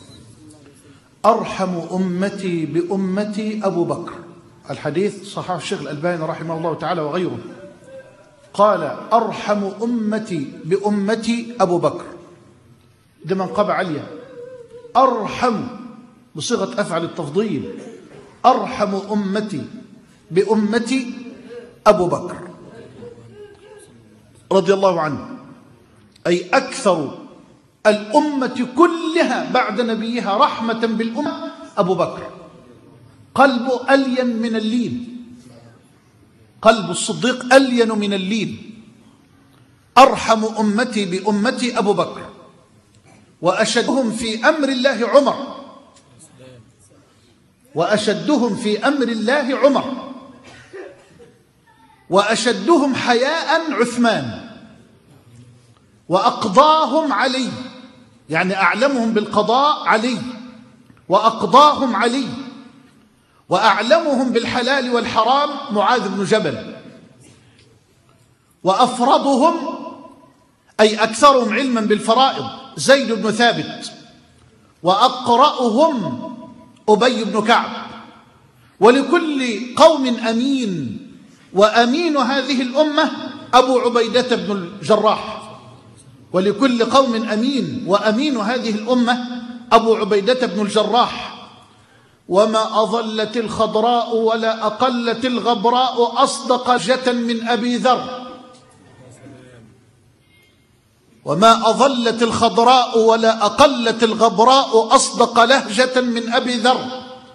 أرحم أمتي بأمتي أبو بكر. الحديث صححه الشيخ الألباني رحمه الله تعالى وغيره. قال: أرحم أمتي بأمتي أبو بكر. ده منقبة عالية. أرحم بصيغة أفعل التفضيل. أرحم أمتي بأمتي أبو بكر رضي الله عنه، أي أكثر الأمة كلها بعد نبيها رحمة بالأمة أبو بكر. قلبه ألين من اللين، قلب الصديق ألين من اللين. أرحم أمتي بأمتي أبو بكر، وأشدهم في أمر الله عمر، وأشدهم في أمر الله عمر، وأشدهم حياء عثمان، وأقضاهم علي، يعني أعلمهم بالقضاء علي، وأقضاهم علي، وأعلمهم بالحلال والحرام معاذ بن جبل، وأفرضهم أي أكثرهم علما بالفرائض زيد بن ثابت، وأقرأهم أبي بن كعب. ولكل قوم أمين، وأمين هذه الأمة أبو عبيدة بن الجراح. ولكل قوم أمين، وأمين هذه الأمة أبو عبيدة بن الجراح. وما أظلت الخضراء ولا أقلت الغبراء أصدق لهجة من أبي ذر. وما أظلت الخضراء ولا أقلت الغبراء أصدق لهجة من أبي ذر.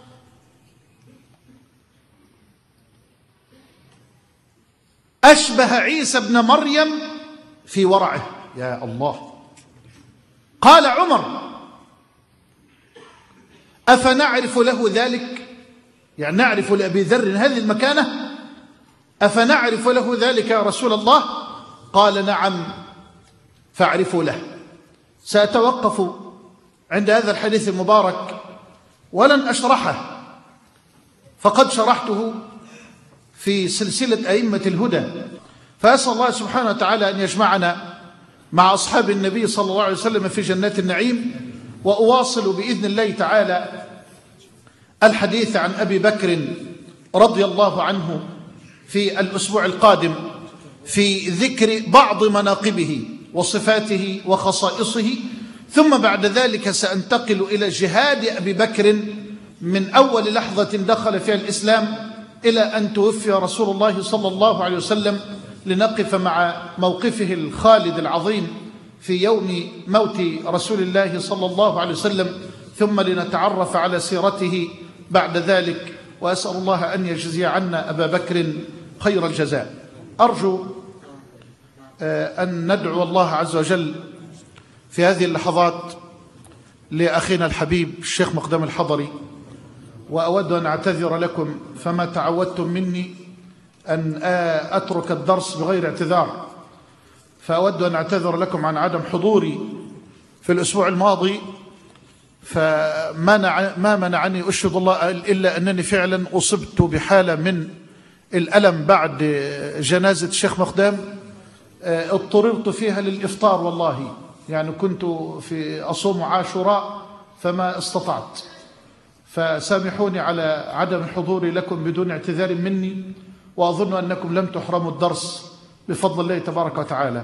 أشبه عيسى ابن مريم في ورعه. يا الله. قال عمر: أفنعرف له ذلك؟ يعني نعرف لأبي ذر هذه المكانة؟ أفنعرف له ذلك يا رسول الله؟ قال: نعم فاعرفوا له. سأتوقف عند هذا الحديث المبارك ولن أشرحه، فقد شرحته في سلسلة أئمة الهدى. فأسأل الله سبحانه وتعالى أن يجمعنا مع أصحاب النبي صلى الله عليه وسلم في جنات النعيم. وأواصل بإذن الله تعالى الحديث عن أبي بكر رضي الله عنه في الأسبوع القادم في ذكر بعض مناقبه وصفاته وخصائصه، ثم بعد ذلك سأنتقل إلى جهاد أبي بكر من أول لحظة دخل فيها الإسلام إلى أن توفي رسول الله صلى الله عليه وسلم، لنقف مع موقفه الخالد العظيم في يوم موت رسول الله صلى الله عليه وسلم، ثم لنتعرف على سيرته بعد ذلك. وأسأل الله أن يجزي عنا أبا بكر خير الجزاء. أرجو أن ندعو الله عز وجل في هذه اللحظات لأخينا الحبيب الشيخ مقدم الحضري، وأود أن أعتذر لكم، فما تعودتم مني أن أترك الدرس بغير اعتذار، فأود أن أعتذر لكم عن عدم حضوري في الأسبوع الماضي. ما منعني أشهد الله إلا أنني فعلا أصبت بحالة من الألم بعد جنازة الشيخ مقدام، اضطررت فيها للإفطار والله، يعني كنت في أصوم عاشوراء فما استطعت، فسامحوني على عدم حضوري لكم بدون اعتذار مني، وأظن أنكم لم تحرموا الدرس بفضل الله تبارك وتعالى.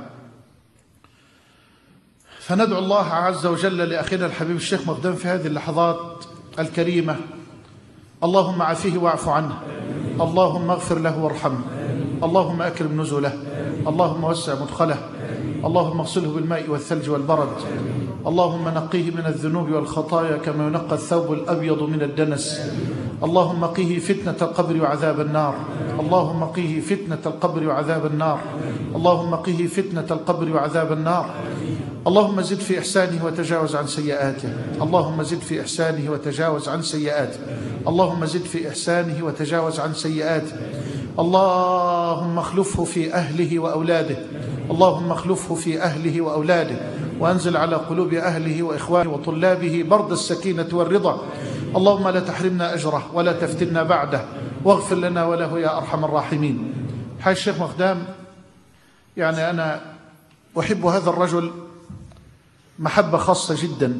فندعو الله عز وجل لأخينا الحبيب الشيخ مقدم في هذه اللحظات الكريمة: اللهم عافيه واعف عنه، اللهم اغفر له وارحمه، اللهم أكرم نزله، اللهم وسع مدخله، اللهم اغسله بالماء والثلج والبرد، اللهم نقيه من الذنوب والخطايا كما ينقى الثوب الأبيض من الدنس، اللهم قيه فتنة القبر وعذاب النار، اللهم قيه فتنة القبر وعذاب النار، اللهم قيه فتنة القبر وعذاب النار. اللهم زد في إحسانه وتجاوز عن سيئاته، اللهم زد في إحسانه وتجاوز عن سيئاته، اللهم زد في إحسانه وتجاوز عن سيئاته. اللهم اخلفه في أهله وأولاده، اللهم اخلفه في أهله وأولاده، وأنزل على قلوب أهله وإخوانه وطلابه برد السكينة والرضا. اللهم لا تحرمنا أجره ولا تفتنا بعده، واغفر لنا وله يا أرحم الراحمين. حي الشيخ مقدام، يعني أنا أحب هذا الرجل محبة خاصة جدا،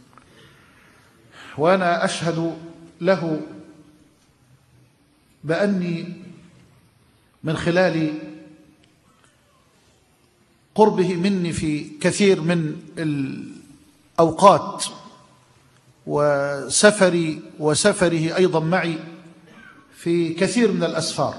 وأنا أشهد له بأني من خلال قربه مني في كثير من الأوقات وسفره أيضا معي في كثير من الأسفار،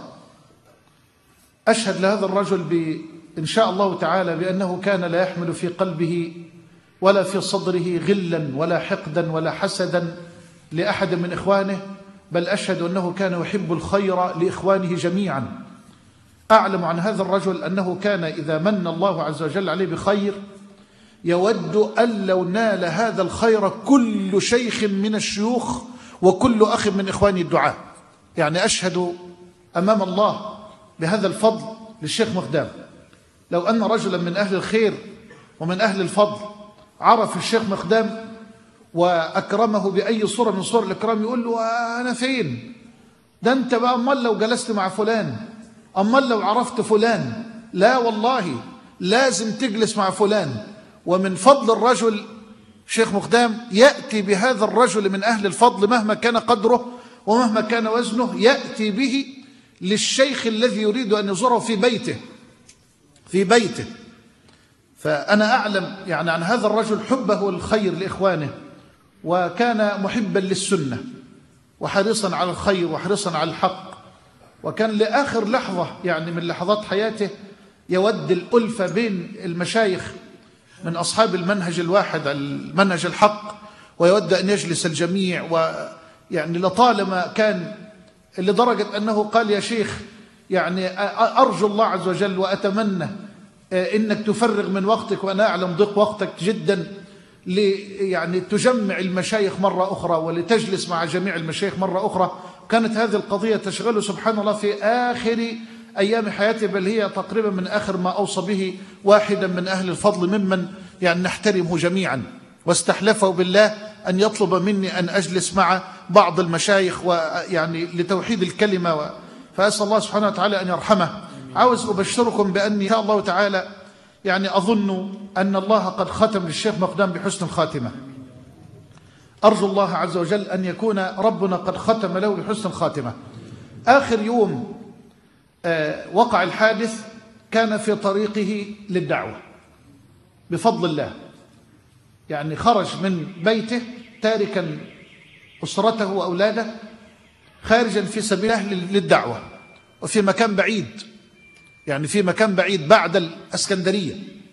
أشهد لهذا الرجل إن شاء الله تعالى بأنه كان لا يحمل في قلبه ولا في صدره غلا ولا حقدا ولا حسدا لأحد من إخوانه، بل أشهد أنه كان يحب الخير لإخوانه جميعا. أعلم عن هذا الرجل أنه كان إذا من الله عز وجل عليه بخير يود أن لو نال هذا الخير كل شيخ من الشيوخ وكل أخ من إخواني الدعاء. يعني أشهد أمام الله بهذا الفضل للشيخ مقدام. لو أن رجلا من أهل الخير ومن أهل الفضل عرف الشيخ مقدام وأكرمه بأي صورة من صور الإكرام، يقول له: أنا فين؟ ده أنت بقى أمال لو جلست مع فلان، أمال لو عرفت فلان. لا والله، لازم تجلس مع فلان. ومن فضل الرجل شيخ مقدام يأتي بهذا الرجل من أهل الفضل مهما كان قدره ومهما كان وزنه، يأتي به للشيخ الذي يريد أن يزوره في بيته. فأنا أعلم يعني عن هذا الرجل حبه الخير لإخوانه، وكان محبا للسنة، وحريصا على الخير وحريصا على الحق، وكان لآخر لحظة يعني من لحظات حياته يود الألفة بين المشايخ من أصحاب المنهج الواحد المنهج الحق، ويود أن يجلس الجميع. ويعني لطالما كان لدرجة أنه قال يا شيخ يعني أرجو الله عز وجل وأتمنى إنك تفرغ من وقتك، وأنا أعلم ضيق وقتك جدا، يعني تجمع المشايخ مرة أخرى ولتجلس مع جميع المشايخ مرة أخرى. كانت هذه القضية تشغله سبحان الله في آخر أيام حياته، بل هي تقريبا من آخر ما أوصى به واحدا من أهل الفضل ممن يعني نحترمه جميعا، واستحلفه بالله أن يطلب مني أن أجلس مع بعض المشايخ ويعني لتوحيد الكلمة، فأسأل الله سبحانه وتعالى أن يرحمه. عاوز أبشركم بأني إن شاء الله تعالى يعني أظن أن الله قد ختم للشيخ مقدام بحسن الخاتمة. أرجو الله عز وجل أن يكون ربنا قد ختم له بحسن الخاتمة. آخر يوم وقع الحادث كان في طريقه للدعوة بفضل الله، يعني خرج من بيته تاركا أسرته وأولاده خارجا في سبيل الله للدعوة، وفي مكان بعيد، يعني في مكان بعيد بعد الإسكندرية.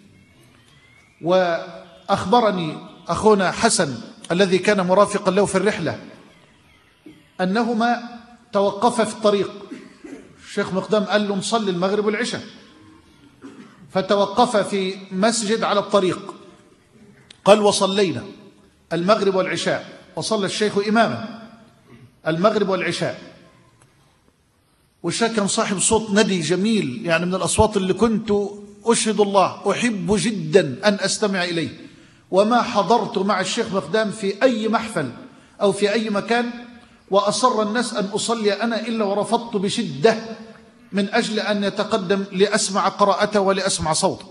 وأخبرني أخونا حسن الذي كان مرافقا له في الرحلة أنهما توقفا في الطريق. الشيخ مقدام قال له نصلي المغرب والعشاء، فتوقف في مسجد على الطريق. قال وصلينا المغرب والعشاء، وصلى الشيخ إماما المغرب والعشاء. والشيخ كان صاحب صوت ندي جميل، يعني من الأصوات اللي كنت أشهد الله أحب جدا أن أستمع إليه. وما حضرت مع الشيخ مقدام في أي محفل أو في أي مكان وأصر الناس أن أصلي أنا إلا ورفضت بشدة من أجل أن يتقدم لأسمع قراءته ولأسمع صوته.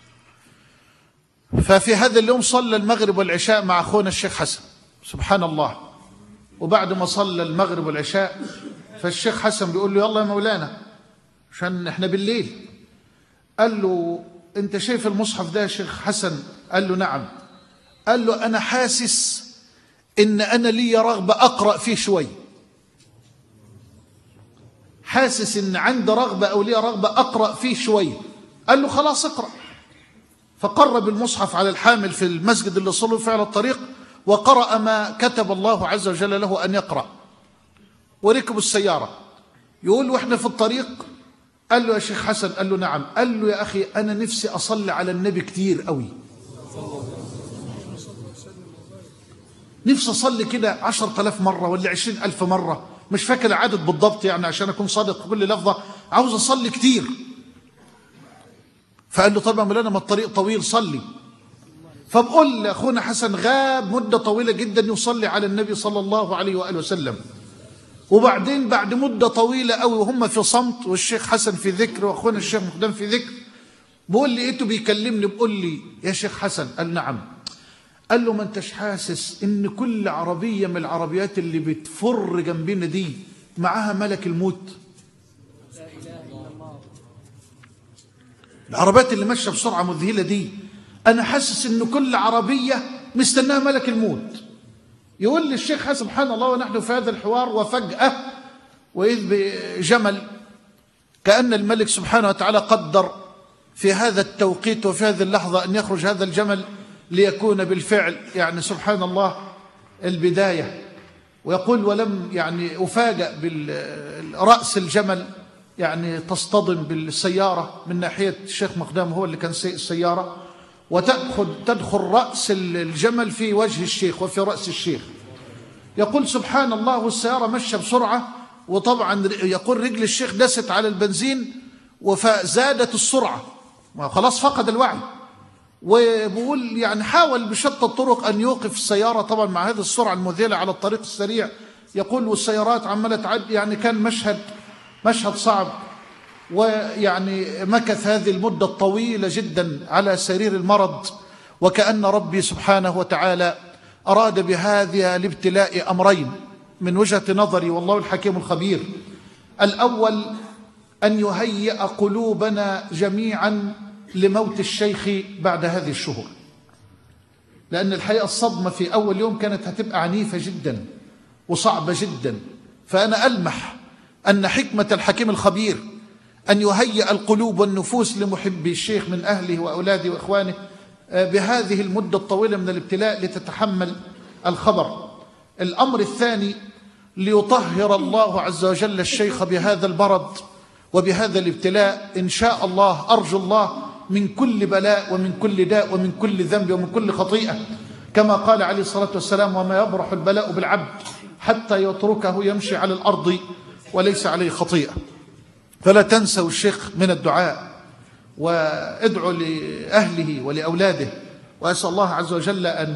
ففي هذا اليوم صلى المغرب والعشاء مع أخونا الشيخ حسن سبحان الله. وبعد ما صلى المغرب والعشاء فالشيخ حسن بيقول له يلا يا مولانا عشان احنا بالليل. قال له انت شايف المصحف ده يا شيخ حسن؟ قال له نعم. قال له انا حاسس ان انا لي رغبة اقرأ فيه شوي، حاسس ان عندي رغبة او لي رغبة اقرأ فيه شوي. قال له خلاص اقرأ. فقرب المصحف على الحامل في المسجد اللي صلوا فيه على الطريق، وقرأ ما كتب الله عز وجل له أن يقرأ. وركبوا السيارة. يقول واحنا في الطريق قال له يا شيخ حسن؟ قال له نعم. قال له يا أخي أنا نفسي أصلي على النبي كتير قوي، نفسي أصلي كده 10,000 مرة ولا 20,000 مرة، مش فاكر العدد بالضبط يعني عشان أكون صادق كل لفظة، عاوز أصلي كتير. فقال له طبعا مولانا ما الطريق طويل صلي. فبقول أخونا حسن غاب مدة طويلة جدا يصلي على النبي صلى الله عليه وآله وسلم. وبعدين بعد مدة طويلة قوي وهم في صمت والشيخ حسن في ذكر وأخونا الشيخ مقدام في ذكر، بقول لي إيته بيكلمني بقول لي يا شيخ حسن؟ قال نعم. قال له ما انتش حاسس إن كل عربية من العربيات اللي بتفر جنبنا دي معاها ملك الموت؟ العربيات اللي ماشية بسرعة مذهلة دي أنا حاسس إن كل عربية مستناها ملك الموت. يقول لي الشيخ حسن سبحان الله ونحن في هذا الحوار وفجأة وإذ بجمل كأن الملك سبحانه وتعالى قدر في هذا التوقيت وفي هذه اللحظة أن يخرج هذا الجمل ليكون بالفعل يعني سبحان الله البداية. ويقول ولم يعني أفاجأ بالرأس الجمل يعني تصطدم بالسيارة من ناحية الشيخ مقدام، هو اللي كان سيء السيارة، وتدخل رأس الجمل في وجه الشيخ وفي رأس الشيخ. يقول سبحان الله والسيارة مشى بسرعة، وطبعا يقول رجل الشيخ دست على البنزين فزادت السرعة خلاص فقد الوعي. وبقول يعني حاول بشتى الطرق أن يوقف السيارة طبعا مع هذه السرعة المذهلة على الطريق السريع. يقول والسيارات عمالة تعدي، يعني كان مشهد صعب. ويعني مكث هذه المدة الطويلة جدا على سرير المرض، وكأن ربي سبحانه وتعالى أراد بهذا الابتلاء أمرين من وجهة نظري والله الحكيم الخبير. الأول أن يهيئ قلوبنا جميعا لموت الشيخ بعد هذه الشهور، لأن الحقيقة الصدمة في أول يوم كانت هتبقى عنيفة جدا، وصعبة جدا. فأنا ألمح أن حكمة الحكيم الخبير أن يهيئ القلوب والنفوس لمحبي الشيخ من أهله وأولاده وإخوانه بهذه المدة الطويلة من الابتلاء لتتحمل الخبر. الأمر الثاني، ليطهر الله عز وجل الشيخ بهذا البرد وبهذا الابتلاء إن شاء الله. أرجو الله من كل بلاء ومن كل داء ومن كل ذنب ومن كل خطيئة، كما قال عليه الصلاة والسلام: وما يبرح البلاء بالعبد حتى يتركه يمشي على الأرض وليس عليه خطيئة. فلا تنسوا الشيخ من الدعاء، وادعوا لأهله ولأولاده، وأسأل الله عز وجل أن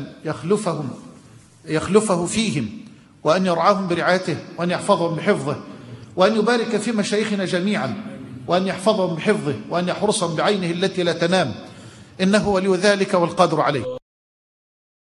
يخلفه فيهم، وأن يرعاهم برعايته، وأن يحفظهم بحفظه، وأن يبارك في مشايخنا جميعا، وأن يحفظهم بحفظه، وأن يحرسهم بعينه التي لا تنام، إنه ولي ذلك والقادر عليه.